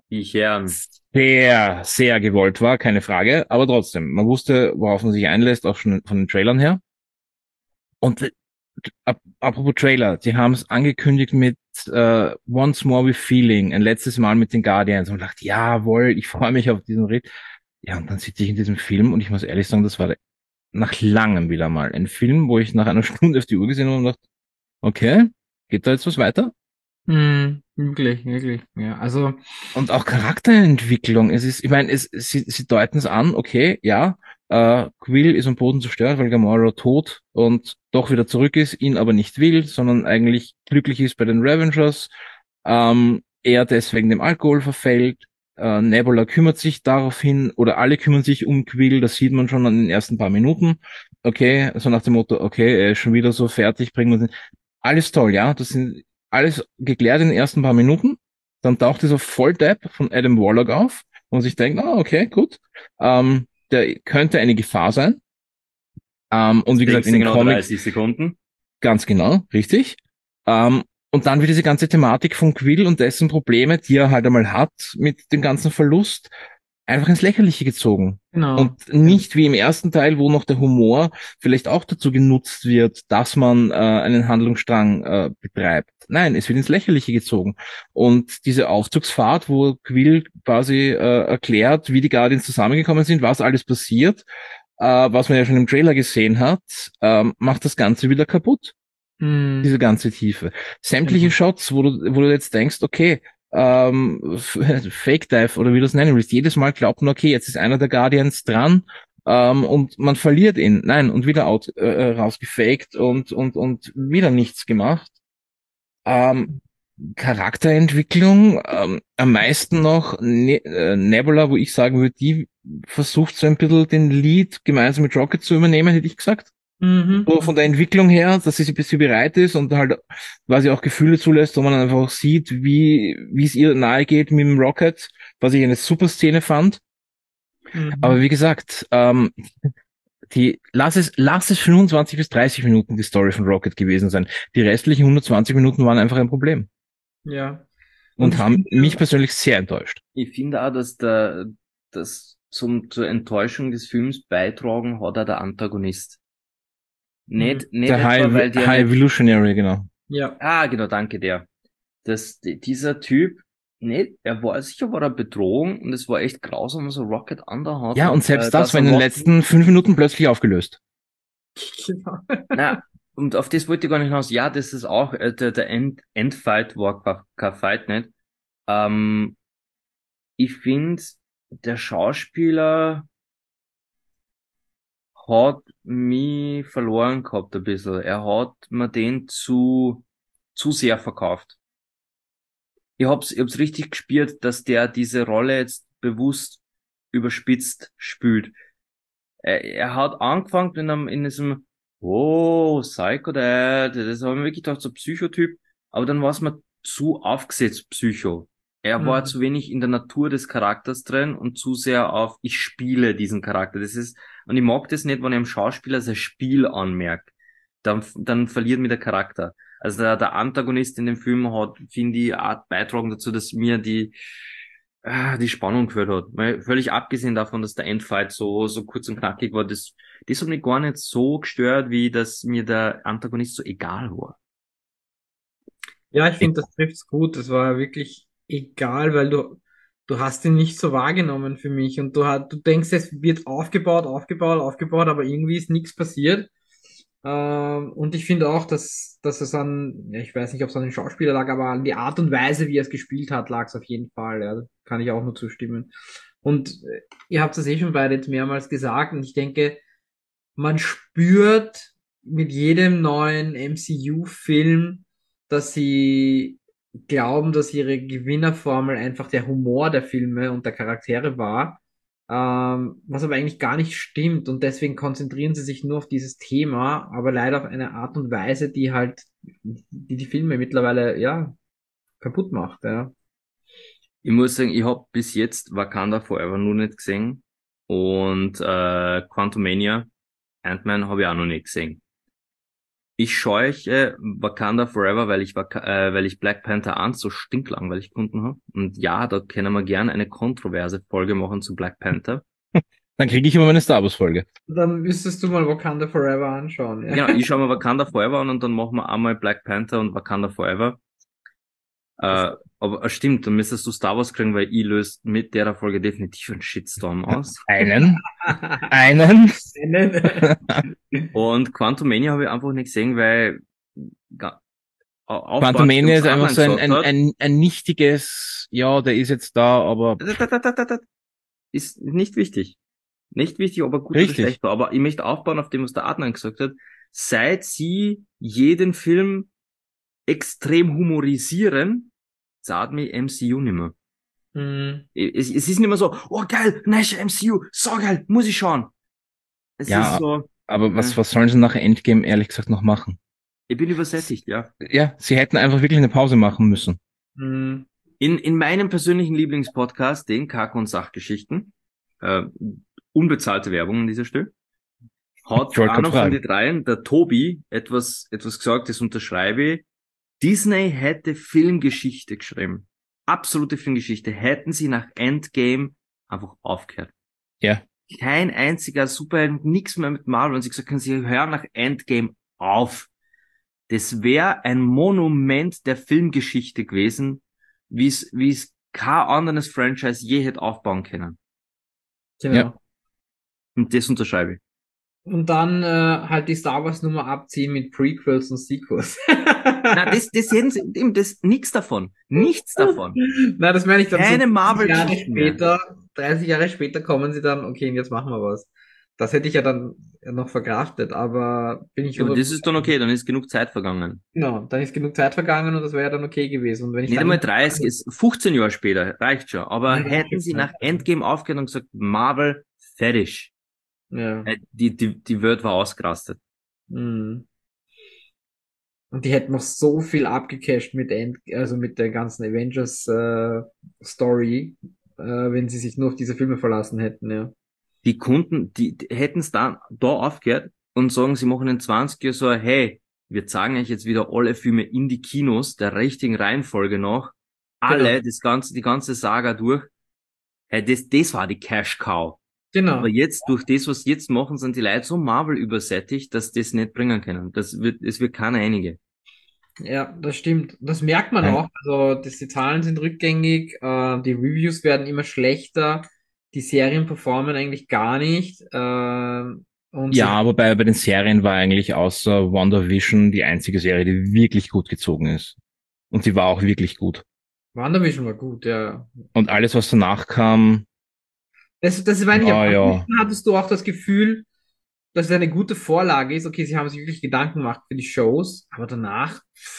Ich Herren. sehr, sehr gewollt war, keine Frage. Aber trotzdem, man wusste, worauf man sich einlässt, auch schon von den Trailern her. Und apropos Trailer, die haben es angekündigt mit Once More with Feeling, ein letztes Mal mit den Guardians und dachte, jawohl, ich freue mich auf diesen Ritt. Ja, und dann sitze ich in diesem Film und ich muss ehrlich sagen, das war nach langem wieder mal ein Film, wo ich nach einer Stunde auf die Uhr gesehen habe und dachte, okay, geht da jetzt was weiter? Wirklich, wirklich. Ja, also, Und auch Charakterentwicklung. Es ist, ich meine, sie deuten es an, okay, ja, Quill ist am Boden zerstört, weil Gamora tot und doch wieder zurück ist, ihn aber nicht will, sondern eigentlich glücklich ist bei den Ravengers. Er deswegen dem Alkohol verfällt. Nebula kümmert sich daraufhin, oder alle kümmern sich um Quill, das sieht man schon an den ersten paar Minuten. Okay, so nach dem Motto, okay, er ist schon wieder so fertig, bringen wir uns hin. Alles toll, ja, das sind alles geklärt in den ersten paar Minuten. Dann taucht dieser Volldepp von Adam Warlock auf und sich denkt, ah, okay, gut. Der könnte eine Gefahr sein. Und wie gesagt, Denkst in du den genau Comics 30 Sekunden? ganz genau, richtig. Und dann wird diese ganze Thematik von Quill und dessen Probleme, die er halt einmal hat mit dem ganzen Verlust, einfach ins Lächerliche gezogen. genau. Und nicht wie im ersten Teil, wo noch der Humor vielleicht auch dazu genutzt wird, dass man einen Handlungsstrang betreibt. Nein, es wird ins Lächerliche gezogen. Und diese Aufzugsfahrt, wo Quill quasi erklärt, wie die Guardians zusammengekommen sind, was alles passiert, was man ja schon im Trailer gesehen hat, macht das Ganze wieder kaputt. Hm, Diese ganze Tiefe. Sämtliche genau. Shots, wo du jetzt denkst, okay, Fake Dive oder wie du es nennen willst, jedes Mal glaubt man, okay, jetzt ist einer der Guardians dran, und man verliert ihn. Nein, und wieder rausgefaked und wieder nichts gemacht. Ähm, Charakterentwicklung, am meisten noch Nebula, wo ich sagen würde, die versucht so ein bisschen den Lead gemeinsam mit Rocket zu übernehmen, hätte ich gesagt. So von der Mhm. Entwicklung her, dass sie bis sie bereit ist und halt quasi auch Gefühle zulässt, wo man dann einfach auch sieht, wie es ihr nahe geht mit dem Rocket, was ich eine super Szene fand. Aber Mhm. wie gesagt, lass es 25 bis 30 Minuten die Story von Rocket gewesen sein. Die restlichen 120 Minuten waren einfach ein Problem Ja. Und und ich haben mich finde, persönlich sehr enttäuscht. Ich finde auch, dass das zur Enttäuschung des Films beitragen hat auch der Antagonist. Nicht Der etwa, weil der High nicht, Evolutionary, genau. ja. genau, danke der. Dieser Typ, nicht, war er Bedrohung und es war echt grausam, was er Rocket angehauen Ja, hat, und selbst das dass war er in den macht. letzten 5 Minuten plötzlich aufgelöst. Genau. Na, und auf das wollte ich gar nicht hinaus. Ja, das ist auch, der Endfight war kein Fight, nicht? Ähm, ich finde, der Schauspieler hat mich verloren gehabt ein bisschen. Er hat mir den zu sehr verkauft. Ich hab's richtig gespürt, dass der diese Rolle jetzt bewusst überspitzt spielt. Er hat angefangen in diesem, oh, Psycho Dad, das habe ich mir wirklich gedacht, so Psychotyp, aber dann war es mir zu aufgesetzt, Psycho. Er war Mhm. zu wenig in der Natur des Charakters drin und zu sehr auf, ich spiele diesen Charakter. Und ich mag das nicht, wenn ich einem Schauspieler sein Spiel anmerkt. Dann verliert mir der Charakter. Also der Antagonist in dem Film hat, finde ich, Art beitragen dazu, dass mir die Spannung geführt hat. Weil völlig abgesehen davon, dass der Endfight so kurz und knackig war, das hat mich gar nicht so gestört, wie dass mir der Antagonist so egal war. Ja, ich finde, das trifft's gut. Das war wirklich egal, weil du hast ihn nicht so wahrgenommen für mich und du denkst, es wird aufgebaut, aufgebaut, aufgebaut, aber irgendwie ist nichts passiert. Und ich finde auch, dass es an, ja, ich weiß nicht, ob es an den Schauspieler lag, aber an die Art und Weise, wie er es gespielt hat, lag es auf jeden Fall. Ja, kann ich auch nur zustimmen. Und ihr habt es eh schon beide jetzt mehrmals gesagt und ich denke, man spürt mit jedem neuen MCU-Film, dass sie glauben, dass ihre Gewinnerformel einfach der Humor der Filme und der Charaktere war, was aber eigentlich gar nicht stimmt und deswegen konzentrieren sie sich nur auf dieses Thema, aber leider auf eine Art und Weise, die halt die Filme mittlerweile ja kaputt macht, ja. Ich muss sagen, ich habe bis jetzt Wakanda Forever nur nicht gesehen und Quantumania, Ant-Man habe ich auch noch nicht gesehen. Ich scheuche Wakanda Forever, weil ich Black Panther 1 so stinklangweilig gefunden habe. Und ja, da können wir gerne eine kontroverse Folge machen zu Black Panther. Dann kriege ich immer meine Star Wars Folge. Dann müsstest du mal Wakanda Forever anschauen. Ja. Genau, ich schaue mir Wakanda Forever an und dann machen wir einmal Black Panther und Wakanda Forever. Aber stimmt, dann müsstest du Star Wars kriegen, weil ich löst mit der Folge definitiv einen Shitstorm aus. Einen. Und Quantumania habe ich einfach nicht gesehen, weil Quantumania ist einfach so ein nichtiges, ja, der ist jetzt da, aber ist nicht wichtig. Nicht wichtig, ob er gut Richtig. oder schlecht war. Aber ich möchte aufbauen auf dem, was der Adnan gesagt hat. Seit sie jeden Film extrem humorisieren, zahlt mich MCU nicht mehr. Es ist nicht mehr so, oh geil, neues MCU, so geil, muss ich schauen. Es Ja, ist so, aber was sollen sie nach Endgame ehrlich gesagt noch machen? ich bin übersättigt, ja. Ja, sie hätten einfach wirklich eine Pause machen müssen. In meinem persönlichen Lieblingspodcast, den Kack- und Sachgeschichten, unbezahlte Werbung an dieser Stelle, hat Ich wollte einer grad von fragen. den dreien, der Tobi, etwas gesagt, das unterschreibe ich. Disney hätte Filmgeschichte geschrieben. Absolute Filmgeschichte. Hätten sie nach Endgame einfach aufgehört. Ja. Kein einziger Superheld, nix mehr mit Marvel. Und sie gesagt haben, sie hören nach Endgame auf. Das wäre ein Monument der Filmgeschichte gewesen, wie es kein anderes Franchise je hätte aufbauen können. Genau. Ja. Und das unterschreibe ich. Und dann halt die Star Wars Nummer abziehen mit Prequels und Sequels. Na, das hätten sie, eben, nix davon. Nichts davon. Na, das meine ich dann Keine so 30 Jahre Marvel-Geschichten mehr. später, 30 Jahre später kommen sie dann, okay, und jetzt machen wir was. Das hätte ich ja dann noch verkraftet, aber bin ich Ja, aber über- das ist dann okay, dann ist genug Zeit vergangen. Genau, dann ist genug Zeit vergangen und das wäre ja dann okay gewesen. Und wenn ich Nicht dann einmal 30, ist 15 Jahre später, reicht schon. Aber Ja, hätten sie ja. nach Endgame aufgehört und gesagt, Marvel, fertig. Ja. Die Welt war ausgerastet. Mhm. Und die hätten noch so viel abgecasht mit also mit der ganzen Avengers Story, wenn sie sich nur auf diese Filme verlassen hätten, ja. Die Kunden, die hätten es da aufgehört und sagen, sie machen in 20 Jahren so, hey, wir zeigen euch jetzt wieder alle Filme in die Kinos, der richtigen Reihenfolge nach. Alle, die ganze Saga durch. Hey, das war die Cash Cow. Genau. Aber jetzt, durch das, was sie jetzt machen, sind die Leute so Marvel übersättigt, dass das nicht bringen können. Es wird keiner einige. Ja, das stimmt. Das merkt man Nein. auch. Also, die Zahlen sind rückgängig, die Reviews werden immer schlechter, die Serien performen eigentlich gar nicht. Und Ja, wobei bei den Serien war eigentlich außer WandaVision die einzige Serie, die wirklich gut gezogen ist. Und die war auch wirklich gut. WandaVision war gut, ja. Und alles, was danach kam, Das meine ich, am ja. Anfang hattest du auch das Gefühl, dass es eine gute Vorlage ist. Okay, sie haben sich wirklich Gedanken gemacht für die Shows, aber danach,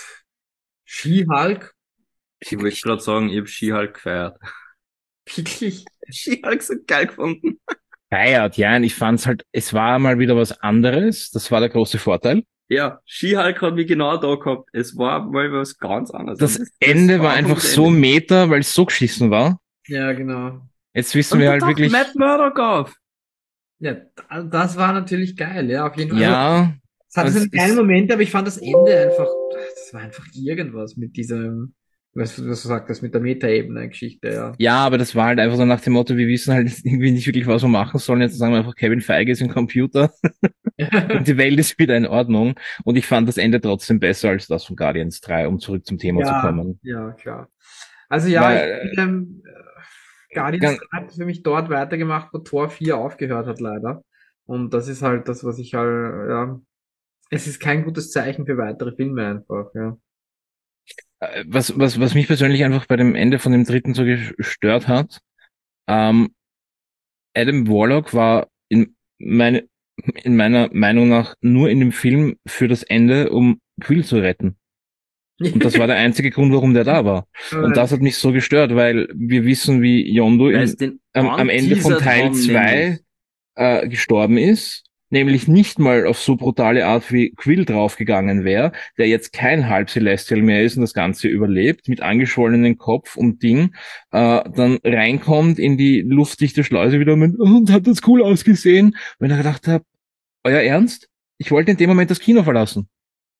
She-Hulk, Ich wollte gerade sagen, ich hab She-Hulk gefeiert. wirklich. She-Hulk so geil gefunden. feiert, ja. Und ich fand's halt, es war mal wieder was anderes. Das war der große Vorteil. Ja, She-Hulk hat mich genau da gehabt. Es war mal was ganz anderes. Das Und Ende war ein einfach gutes so Ende. meta, weil es so geschissen war. Ja, genau. Jetzt wissen Und wir da halt taucht wirklich, Matt Murdock auf. Ja, das war natürlich geil, ja, auf jeden Fall. Also, ja, es hatte es seine kleinen ist- Momente, aber ich fand das Ende einfach, das war einfach irgendwas mit diesem, was du sagtest, mit der Metaebene-Geschichte, ja. ja, aber das war halt einfach so nach dem Motto, wir wissen halt irgendwie nicht wirklich, was wir machen sollen. Jetzt sagen wir einfach, Kevin Feige ist ein Computer und die Welt ist wieder in Ordnung. Und ich fand das Ende trotzdem besser als das von Guardians 3, um zurück zum Thema zu kommen. Ja, klar. Also ja, Weil- ich finde, Guardians hat für mich dort weitergemacht, wo Tor 4 aufgehört hat, leider. Und das ist halt das, was ich halt, ja, es ist kein gutes Zeichen für weitere Filme einfach, ja. Was mich persönlich einfach bei dem Ende von dem dritten so gestört hat, Adam Warlock war in meiner Meinung nach nur in dem Film für das Ende, um Quill zu retten. Und das war der einzige Grund, warum der da war. Und das hat mich so gestört, weil wir wissen, wie Yondu Weil es den am Ende von anteasert Teil haben, 2 nämlich. gestorben ist. Nämlich nicht mal auf so brutale Art wie Quill draufgegangen wäre, der jetzt kein Halb Celestial mehr ist und das Ganze überlebt, mit angeschwollenen Kopf und Ding, dann reinkommt in die luftdichte Schleuse wieder und hat das cool ausgesehen. Und ich gedacht habe, euer Ernst? Ich wollte in dem Moment das Kino verlassen.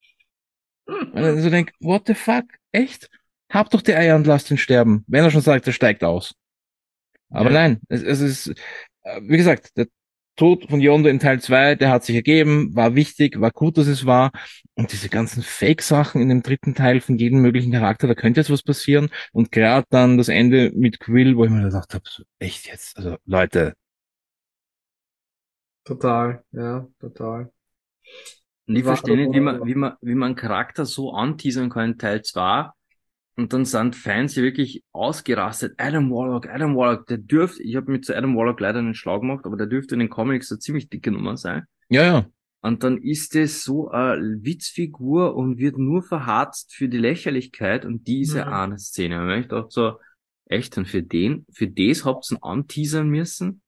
Und dann so denk, what the fuck? Echt? Hab doch die Eier und lass den sterben. Wenn er schon sagt, er steigt aus. Aber Ja, nein, es ist, wie gesagt, der Tod von Yondu in Teil 2, der hat sich ergeben, war wichtig, war gut, dass es war. Und diese ganzen Fake-Sachen in dem dritten Teil von jedem möglichen Charakter, da könnte jetzt was passieren. Und gerade dann das Ende mit Quill, wo ich mir gedacht habe, so, echt jetzt, also Leute, total. Ja, total. Und Das ich war verstehe nicht, so. wie man einen Charakter so anteasern kann in Teil 2 und dann sind Fans ja wirklich ausgerastet. Adam Warlock, der dürfte, ich habe mit zu Adam Warlock leider einen Schlag gemacht, aber der dürfte in den Comics so ziemlich dicke Nummer sein. ja, ja. Und dann ist es so eine Witzfigur und wird nur verharzt für die Lächerlichkeit und diese Hm. eine Szene. Und ich dachte so, echt, und für das habt ihr ihn anteasern müssen?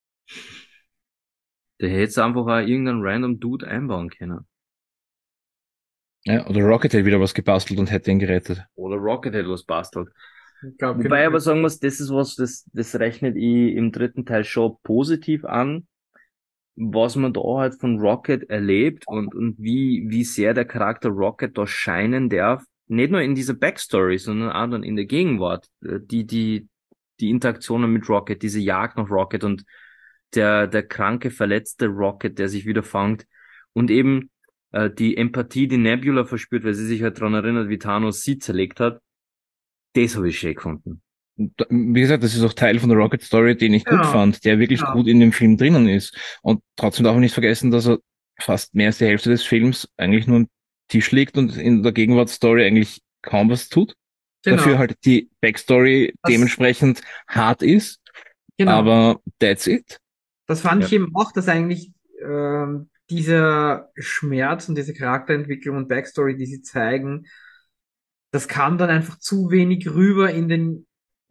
Der hätte einfach auch irgendeinen random Dude einbauen können. Ja, oder Rocket hätte wieder was gebastelt und hätte ihn gerettet. Oder Rocket hätte was bastelt. Ich glaube, Wobei ich aber genug. sagen muss, das ist was, das rechnet ich im dritten Teil schon positiv an, was man da halt von Rocket erlebt und wie sehr der Charakter Rocket da scheinen darf. Nicht nur in dieser Backstory, sondern auch dann in der Gegenwart. Die Interaktionen mit Rocket, diese Jagd nach Rocket und der kranke, verletzte Rocket, der sich wieder fangt. Und eben die Empathie, die Nebula verspürt, weil sie sich halt daran erinnert, wie Thanos sie zerlegt hat. Das habe ich schön gefunden. Wie gesagt, das ist auch Teil von der Rocket Story, den ich gut Ja, fand, der wirklich ja, gut in dem Film drinnen ist. Und trotzdem darf man nicht vergessen, dass er fast mehr als die Hälfte des Films eigentlich nur am Tisch liegt und in der Gegenwartsstory eigentlich kaum was tut. Dafür genau. halt die Backstory Das, dementsprechend hart ist, genau. aber that's it. Das fand ich Ja. eben auch, dass eigentlich dieser Schmerz und diese Charakterentwicklung und Backstory, die sie zeigen, das kam dann einfach zu wenig rüber in den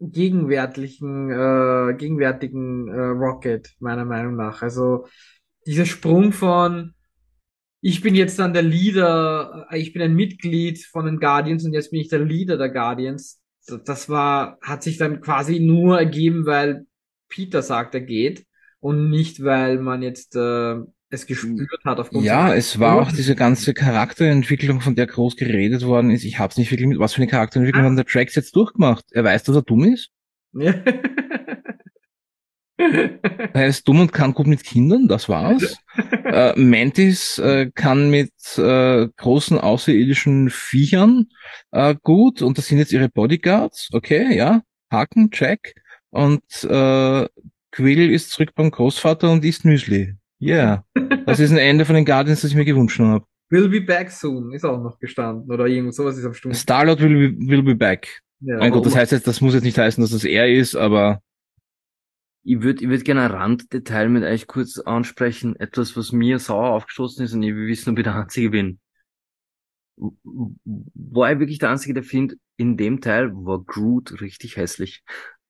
gegenwärtigen Rocket, meiner Meinung nach. Also dieser Sprung von ich bin jetzt dann der Leader, ich bin ein Mitglied von den Guardians und jetzt bin ich der Leader der Guardians. Das war, hat sich dann quasi nur ergeben, weil Peter sagt, er geht und nicht, weil man jetzt es gespürt hat aufgrund seiner Ja, es war auch diese Aktionen. ganze Charakterentwicklung, von der groß geredet worden ist. Ich habe es nicht wirklich mit, was für eine Charakterentwicklung hat der Drax jetzt durchgemacht? Er weiß, dass er dumm ist. Ja. Er ist dumm und kann gut mit Kindern, das war's. Mantis kann mit großen außerirdischen Viechern gut und das sind jetzt ihre Bodyguards. Okay, ja, Haken, check. Und Quill ist zurück beim Großvater und isst Müsli. Yeah. Das ist ein Ende von den Guardians, das ich mir gewünscht habe. Will be back soon, ist auch noch gestanden. Oder irgend sowas ist am Sturm. Star-Lord will be back. Ja. Mein Aber Gott, das um, heißt jetzt, das muss jetzt nicht heißen, dass das er ist, aber ich würd gerne ein Randdetail mit euch kurz ansprechen. Etwas, was mir sauer aufgestoßen ist und ich will wissen, ob ich der Einzige bin. War ich wirklich der Einzige, der findet, in dem Teil war Groot richtig hässlich.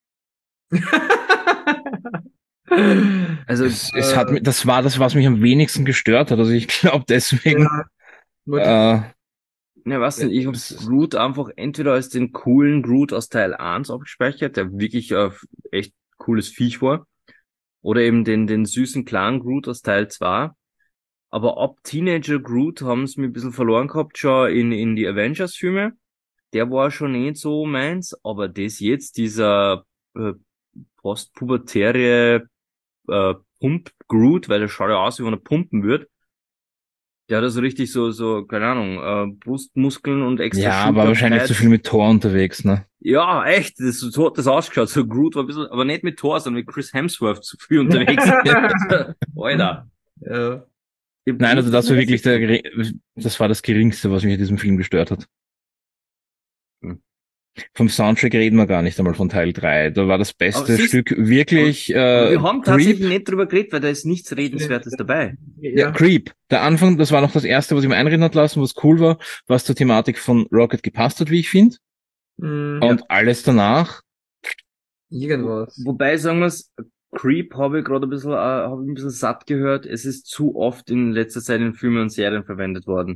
Also, es hat, das war das, was mich am wenigsten gestört hat. Also ich glaube deswegen, ja, nur die, äh, ne, was denn, ich hab es, Groot einfach entweder als den coolen Groot aus Teil 1 abgespeichert, der wirklich echt cooles Viech war, oder eben den süßen kleinen Groot aus Teil 2. Aber ab Teenager Groot haben sie mich ein bisschen verloren gehabt, schon in die Avengers-Filme. Der war schon nicht so meins, aber das jetzt, dieser äh, postpubertäre Pump Groot, weil der schaut ja aus, wie wenn er pumpen wird. Der hat also richtig keine Ahnung, Brustmuskeln und extra ja, war wahrscheinlich zu viel Schulterpads. mit Thor unterwegs, ne? Ja, echt, so hat das ausgeschaut. So Groot war ein bisschen, aber nicht mit Thor, sondern mit Chris Hemsworth zu viel unterwegs. Alter. ja. Ich hab Nein, Groot also das immer war hässlich wirklich gefunden. das war das Geringste, was mich in diesem Film gestört hat. Hm. Vom Soundtrack reden wir gar nicht einmal von Teil 3. Da war das Aber beste siehst, Stück aber, wirklich aber wir haben Creep. tatsächlich nicht drüber geredet, weil da ist nichts Stimmt. Redenswertes dabei. Ja, Ja. Creep. Der Anfang, das war noch das erste, was ich mir einreden hat lassen, was cool war, was zur Thematik von Rocket gepasst hat, wie ich finde. Hm, Ja. Und alles danach, irgendwas. Wobei, sagen wir's, Creep habe ich gerade habe ich ein bisschen satt gehört. Es ist zu oft in letzter Zeit in Filmen und Serien verwendet worden.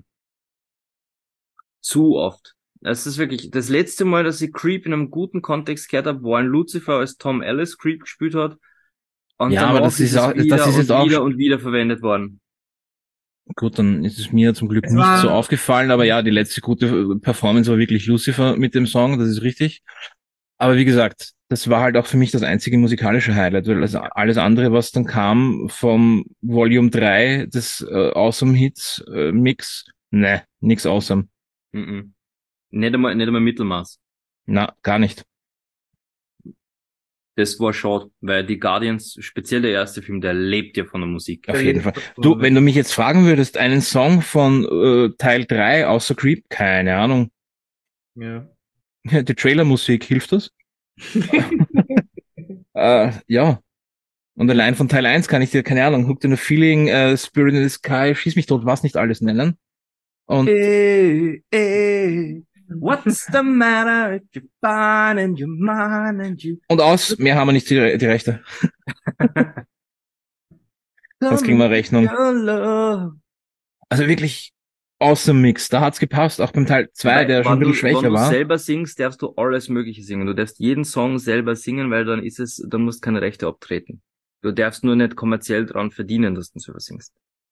Zu oft. Es ist wirklich, das letzte Mal, dass ich Creep in einem guten Kontext gehört habe, war in Lucifer, als Tom Ellis Creep gespielt hat. Und ja, aber danach das ist ist es auch, das wieder ist jetzt und auch, wieder und wieder verwendet worden. Gut, dann ist es mir zum Glück Es nicht so war, aufgefallen, aber ja, die letzte gute Performance war wirklich Lucifer mit dem Song, das ist richtig. Aber wie gesagt, das war halt auch für mich das einzige musikalische Highlight, weil also alles andere, was dann kam vom Volume 3 des Awesome Hits Mix, ne, nix awesome. Mhm. Nicht einmal Mittelmaß. Na, gar nicht. Das war schade, weil die Guardians, speziell der erste Film, der lebt ja von der Musik. Auf jeden Fall. Du, wenn du mich jetzt fragen würdest, einen Song von Teil 3 außer Creep, keine Ahnung. ja. Die Trailermusik, hilft das? Ja. Und allein von Teil 1 kann ich dir, keine Ahnung, Hooked in a Feeling, Spirit in the Sky, Schieß mich tot, was nicht alles nennen. Und What's the matter if you're fine and you're mine and you... und aus, mehr haben wir nicht die Rechte. Sonst kriegen wir Rechnung. Also wirklich awesome Mix. Da hat's gepasst, auch beim Teil 2, der schon ein bisschen schwächer Wenn du war. selber singst, darfst du alles Mögliche singen. Du darfst jeden Song selber singen, weil dann musst keine Rechte abtreten. Du darfst nur nicht kommerziell dran verdienen, dass du selber singst.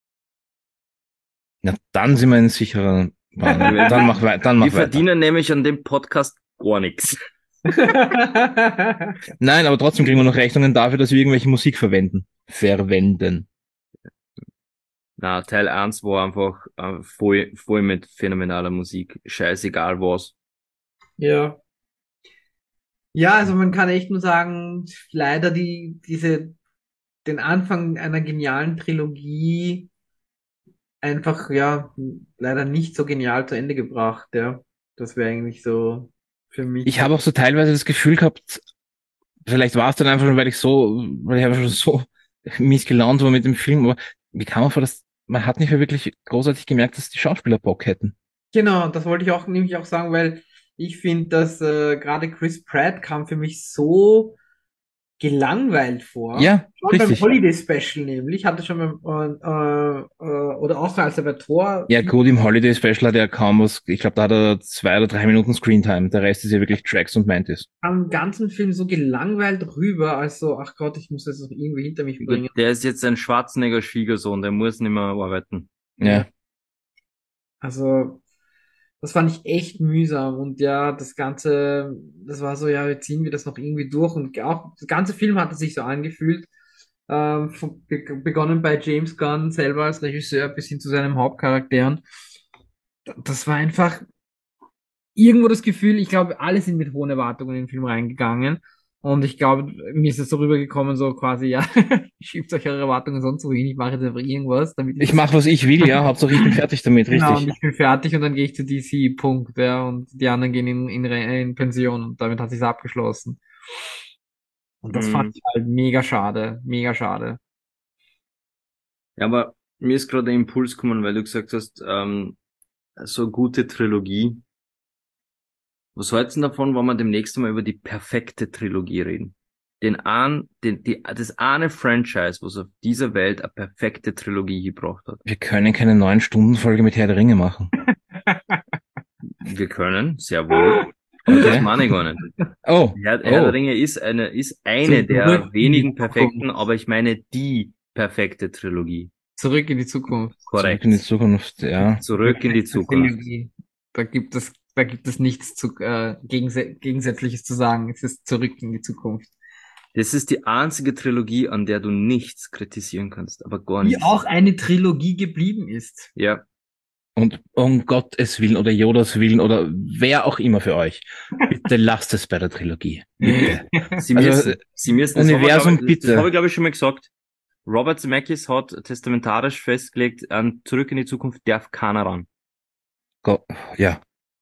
Na, dann sind wir in sicherer Bahn. Dann mach weiter. Wir verdienen nämlich an dem Podcast gar nichts. Nein, aber trotzdem kriegen wir noch Rechnungen dafür, dass wir irgendwelche Musik verwenden. Na, Teil 1 war einfach voll mit phänomenaler Musik. Scheißegal was. Ja. Ja, also man kann echt nur sagen, leider den Anfang einer genialen Trilogie einfach, ja, leider nicht so genial zu Ende gebracht, ja. Das wäre eigentlich so für mich. Ich habe auch so teilweise das Gefühl gehabt, vielleicht war es dann einfach, weil ich einfach schon so mies gelaunt war mit dem Film, aber wie kam man vor, dass man hat nicht mehr wirklich großartig gemerkt, dass die Schauspieler Bock hätten. Genau, das wollte ich auch nämlich auch sagen, weil ich finde, dass gerade Chris Pratt kam für mich so gelangweilt vor. Ja, Schon richtig. beim Holiday Special nämlich, hatte schon oder auch als er bei Thor. Ja, gut, im Holiday Special hat er kaum was, ich glaube, da hat er 2 oder 3 Minuten Screentime. Der Rest ist ja wirklich Tracks und Mantis. Am ganzen Film so gelangweilt rüber, also, ach Gott, ich muss das noch irgendwie hinter mich bringen. Der ist jetzt ein Schwarzenegger-Schwiegersohn, der muss nicht mehr arbeiten. Ja. Also, das fand ich echt mühsam und ja, das war so, ja, jetzt ziehen wir das noch irgendwie durch und auch, der ganze Film hatte sich so angefühlt, begonnen bei James Gunn selber als Regisseur bis hin zu seinen Hauptcharakteren. Das war einfach irgendwo das Gefühl, ich glaube, alle sind mit hohen Erwartungen in den Film reingegangen. Und ich glaube, mir ist es so rübergekommen, so quasi, ja, schiebt euch eure Erwartungen sonst wohin, ich mache jetzt einfach irgendwas, damit Ich mache, was ich will, ja, Hauptsache ich bin fertig damit, genau, und richtig. ich bin fertig und dann gehe ich zu DC, Punkt, ja, und die anderen gehen in Pension und damit hat sich's abgeschlossen. Und das fand ich halt mega schade, mega schade. Ja, aber mir ist gerade der Impuls gekommen, weil du gesagt hast, so eine gute Trilogie. Was hältst du davon, wenn wir demnächst mal über die perfekte Trilogie reden? Das eine Franchise, was auf dieser Welt eine perfekte Trilogie gebracht hat. Wir können keine 9-Stunden-Folge mit Herr der Ringe machen. Wir können, sehr wohl. Aber das meine ich gar nicht. Oh, Herr der Ringe ist eine der wenigen perfekten, aber ich meine die perfekte Trilogie. Zurück in die Zukunft. Korrekt. Zurück in die Zukunft, ja. Zurück in die Zukunft. Trilogie. Da gibt es nichts Gegensätzliches zu sagen. Es ist zurück in die Zukunft. Das ist die einzige Trilogie, an der du nichts kritisieren kannst, aber gar Wie nichts. auch eine Trilogie geblieben ist. Ja. Und um Gottes Willen oder Yodas Willen oder wer auch immer für euch, bitte lasst es bei der Trilogie. Bitte. Sie Also, müssen, Universum, bitte. Das habe ich, glaube ich, schon mal gesagt. Robert Zemeckis hat testamentarisch festgelegt, an Zurück in die Zukunft darf keiner ran. Ja.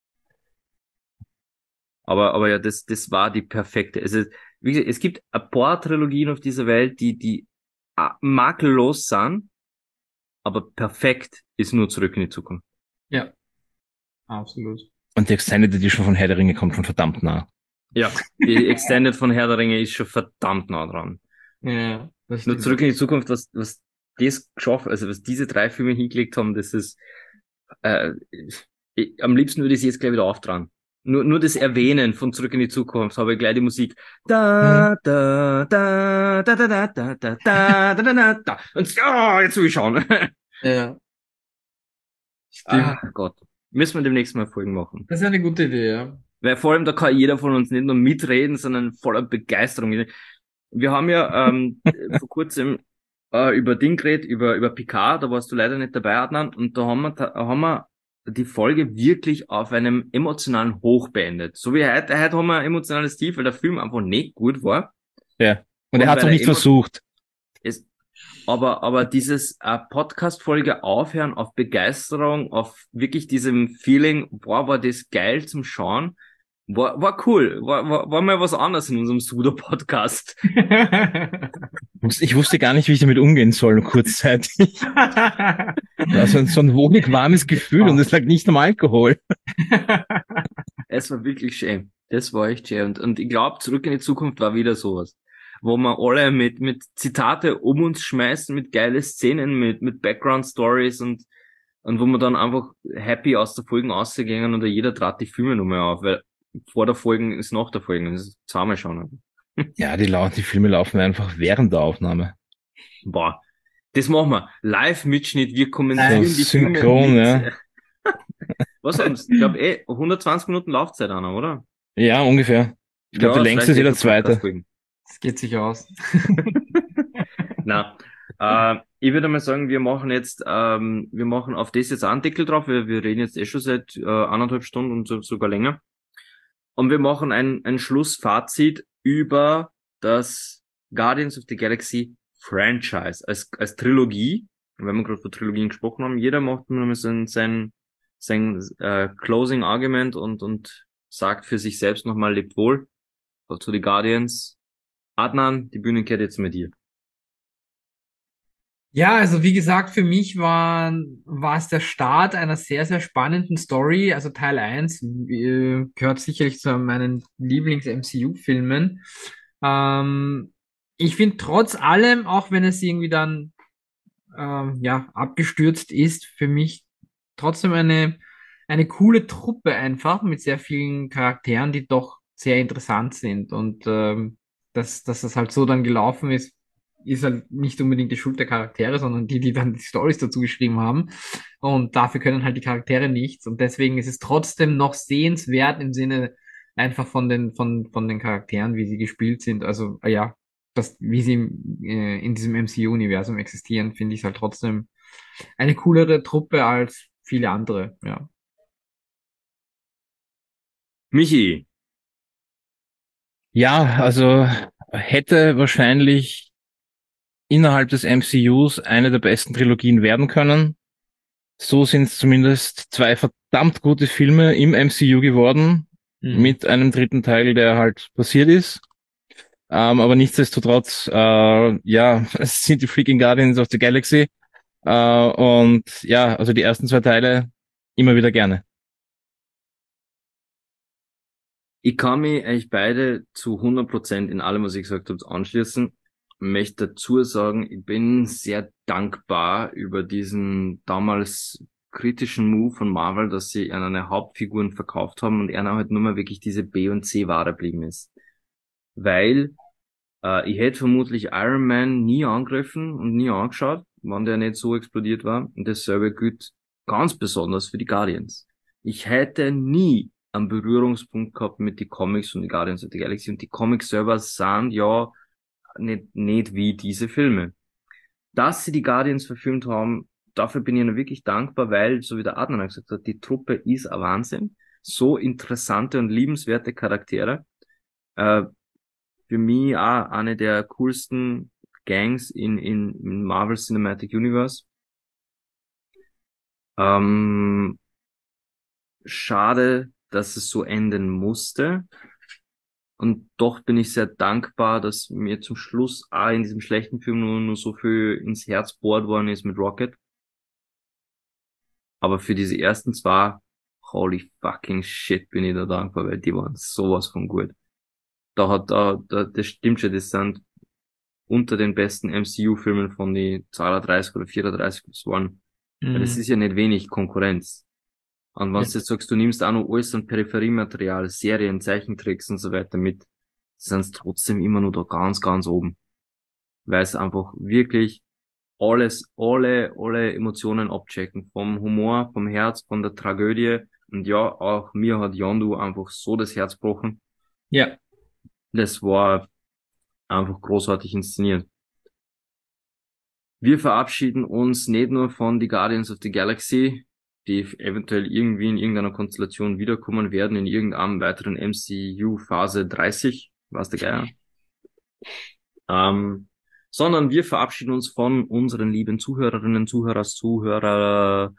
Aber ja, das war die perfekte. Also, wie gesagt, es gibt ein paar Trilogien auf dieser Welt, die makellos sind, aber perfekt ist nur Zurück in die Zukunft. Ja. Absolut. Und die Extended Edition von Herr der Ringe kommt schon verdammt nah. Ja, die Extended von Herr der Ringe ist schon verdammt nah dran. Ja. Das Nur stimmt. Zurück in die Zukunft, was das geschafft, also was diese 3 Filme hingelegt haben, das ist, am liebsten würde ich sie jetzt gleich wieder auftragen. Nur das Erwähnen von Zurück in die Zukunft, habe ich gleich die Musik. Da, da, da, da, da, da, da, da, da, da, da, da. Und ja, jetzt will ich schauen. Ja. Stimmt. Gott. Müssen wir demnächst mal Folgen machen. Das ist eine gute Idee, ja. Weil vor allem, da kann jeder von uns nicht nur mitreden, sondern voller Begeisterung. Wir haben ja vor kurzem über Ding geredet, über Picard, da warst du leider nicht dabei, Adnan, und da haben wir die Folge wirklich auf einem emotionalen Hoch beendet. So wie heute haben wir ein emotionales Tief, weil der Film einfach nicht gut war. Ja. Und er hat es weil auch nicht versucht. Aber dieses Podcast-Folge aufhören auf Begeisterung, auf wirklich diesem Feeling, boah, war das geil zum Schauen, war cool, war mal was anderes in unserem Sudo-Podcast. Ich wusste gar nicht, wie ich damit umgehen soll, kurzzeitig. Also so ein wohlig warmes Gefühl und es lag nicht am Alkohol. Es war wirklich schön. Das war echt schön. Und ich glaube, Zurück in die Zukunft war wieder sowas, wo wir alle mit Zitate um uns schmeißen, mit geile Szenen, mit Background-Stories und wo wir dann einfach happy aus der Folge rausgegangen und jeder trat die Filme nochmal auf, weil vor der Folge ist nach der Folge, das ist zweimal schauen. Ja, die Filme laufen einfach während der Aufnahme. Boah, das machen wir. Live-Mitschnitt, wir kommentieren So die synchron, Filme mit. ja. Was haben's? Ich glaube 120 Minuten Laufzeit, Anna, oder? Ja, ungefähr. Ich glaube, der längste ist reicht jeder für zweite. Podcast-Folgen. Das geht sich aus. Na, ich würde mal sagen, wir machen auf das jetzt einen Deckel drauf. Wir reden jetzt schon seit 1,5 Stunden und sogar länger. Und wir machen ein Schlussfazit über das Guardians of the Galaxy Franchise als Trilogie. Und wenn wir gerade von Trilogien gesprochen haben, jeder macht nur sein Closing Argument und sagt für sich selbst nochmal lebt wohl zu die Guardians. Adnan, die Bühne kehrt jetzt mit dir. Ja, also wie gesagt, für mich war es der Start einer sehr, sehr spannenden Story. Also Teil 1 gehört sicherlich zu meinen Lieblings-MCU-Filmen. Ich finde trotz allem, auch wenn es irgendwie dann ja abgestürzt ist, für mich trotzdem eine coole Truppe einfach mit sehr vielen Charakteren, die doch sehr interessant sind. Und dass das halt so dann gelaufen ist halt nicht unbedingt die Schuld der Charaktere, sondern die dann die Storys dazu geschrieben haben. Und dafür können halt die Charaktere nichts. Und deswegen ist es trotzdem noch sehenswert im Sinne einfach von den Charakteren, wie sie gespielt sind. Also, ja, wie sie in diesem MCU-Universum existieren, finde ich halt trotzdem eine coolere Truppe als viele andere, ja. Michi, Ja, also hätte wahrscheinlich innerhalb des MCUs eine der besten Trilogien werden können. So sind es zumindest zwei verdammt gute Filme im MCU geworden, mit einem dritten Teil, der halt passiert ist. Aber nichtsdestotrotz, ja, es sind die freaking Guardians of the Galaxy. Und ja, also die ersten zwei Teile immer wieder gerne. ich kann mich eigentlich beide zu 100% in allem, was ich gesagt habe, anschließen. Möchte dazu sagen, ich bin sehr dankbar über diesen damals kritischen Move von Marvel, dass sie eine Hauptfiguren verkauft haben und einer halt nur mal wirklich diese B- und C-Ware geblieben ist. Weil ich hätte vermutlich Iron Man nie angegriffen und nie angeschaut, wenn der nicht so explodiert war. Und dasselbe gilt ganz besonders für die Guardians. Ich hätte nie einen Berührungspunkt gehabt mit den Comics und die Guardians of the Galaxy. Und die Comics selber sind ja nicht wie diese Filme. Dass sie die Guardians verfilmt haben, dafür bin ich ihnen wirklich dankbar, weil, so wie der Adnan gesagt hat, die Truppe ist ein Wahnsinn. So interessante und liebenswerte Charaktere. Für mich auch eine der coolsten Gangs in Marvel Cinematic Universe. Schade, dass es so enden musste. Und doch bin ich sehr dankbar, dass mir zum Schluss auch in diesem schlechten Film nur so viel ins Herz bohrt worden ist mit Rocket. Aber für diese ersten zwei, holy fucking shit, bin ich da dankbar, weil die waren sowas von gut. Das stimmt schon, das sind unter den besten MCU-Filmen von die 32 oder 34 das waren. Weil das ist ja nicht wenig Konkurrenz. Und wenn du jetzt sagst, du nimmst auch noch alles an Peripheriematerial, Serien, Zeichentricks und so weiter mit, sind es trotzdem immer nur da ganz, ganz oben. Weil es einfach wirklich alle Emotionen abchecken. Vom Humor, vom Herz, von der Tragödie. Und ja, auch mir hat Yondu einfach so das Herz gebrochen. Ja. Das war einfach großartig inszeniert. Wir verabschieden uns nicht nur von The Guardians of the Galaxy, die eventuell irgendwie in irgendeiner Konstellation wiederkommen werden, in irgendeinem weiteren MCU Phase 30, was der Geier. Sondern wir verabschieden uns von unseren lieben Zuhörerinnen, Zuhöreristen,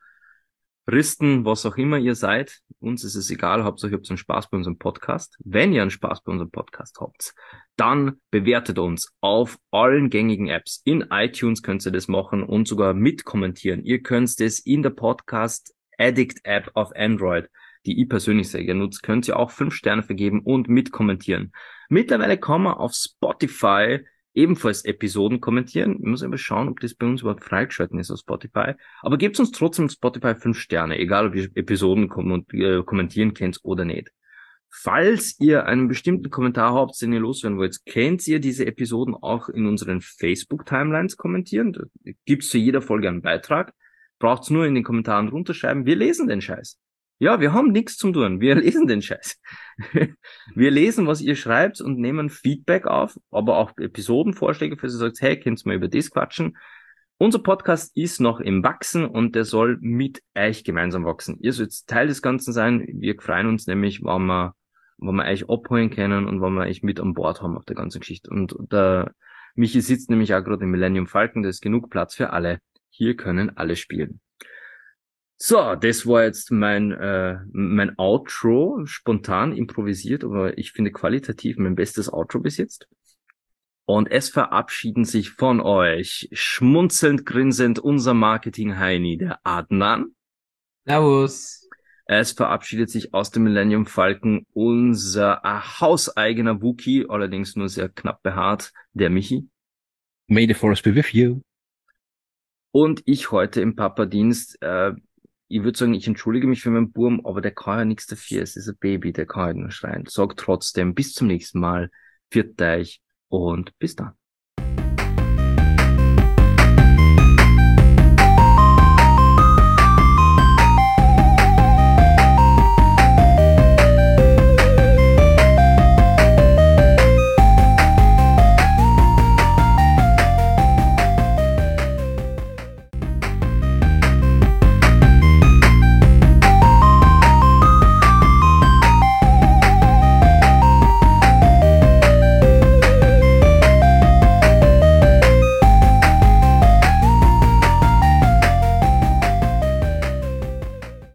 was auch immer ihr seid. Uns ist es egal, hauptsache ihr habt einen Spaß bei unserem Podcast. Wenn ihr einen Spaß bei unserem Podcast habt, dann bewertet uns auf allen gängigen Apps. In iTunes könnt ihr das machen und sogar mitkommentieren. Ihr könnt es in der Podcast Addict App auf Android, die ich persönlich sehr gerne nutze, könnt ihr auch 5 Sterne vergeben und mitkommentieren. Mittlerweile kann man auf Spotify ebenfalls Episoden kommentieren. Ich muss aber schauen, ob das bei uns überhaupt freigeschalten ist auf Spotify. Aber gebt uns trotzdem auf Spotify 5 Sterne, egal ob ihr Episoden kommentieren könnt oder nicht. Falls ihr einen bestimmten Kommentar habt, den ihr loswerden wollt, könnt ihr diese Episoden auch in unseren Facebook-Timelines kommentieren. Da gibt's zu jeder Folge einen Beitrag. Braucht's nur in den Kommentaren runterschreiben. Wir lesen den Scheiß. Ja, wir haben nichts zum tun. Wir lesen den Scheiß. Wir lesen, was ihr schreibt und nehmen Feedback auf, aber auch Episodenvorschläge, falls ihr sagt, hey, könnt ihr mal über das quatschen. Unser Podcast ist noch im Wachsen und der soll mit euch gemeinsam wachsen. Ihr sollt Teil des Ganzen sein. Wir freuen uns nämlich, wenn wir euch abholen können und wenn wir euch mit an Bord haben auf der ganzen Geschichte. Und der Michi sitzt nämlich auch gerade im Millennium Falcon, da ist genug Platz für alle. Hier können alle spielen. So, das war jetzt mein Outro, spontan improvisiert, aber ich finde qualitativ mein bestes Outro bis jetzt. Und es verabschieden sich von euch, schmunzelnd, grinsend, unser Marketing-Heini, der Adnan. Servus. Es verabschiedet sich aus dem Millennium Falcon unser hauseigener Wookie, allerdings nur sehr knapp behaart, der Michi. May the force be with you. Und ich heute im Papa-Dienst, ich würde sagen, ich entschuldige mich für meinen Burm, aber der kann ja nichts dafür. Es ist ein Baby, der kann halt nur schreien. Sag trotzdem, bis zum nächsten Mal. Pfiat euch und bis dann.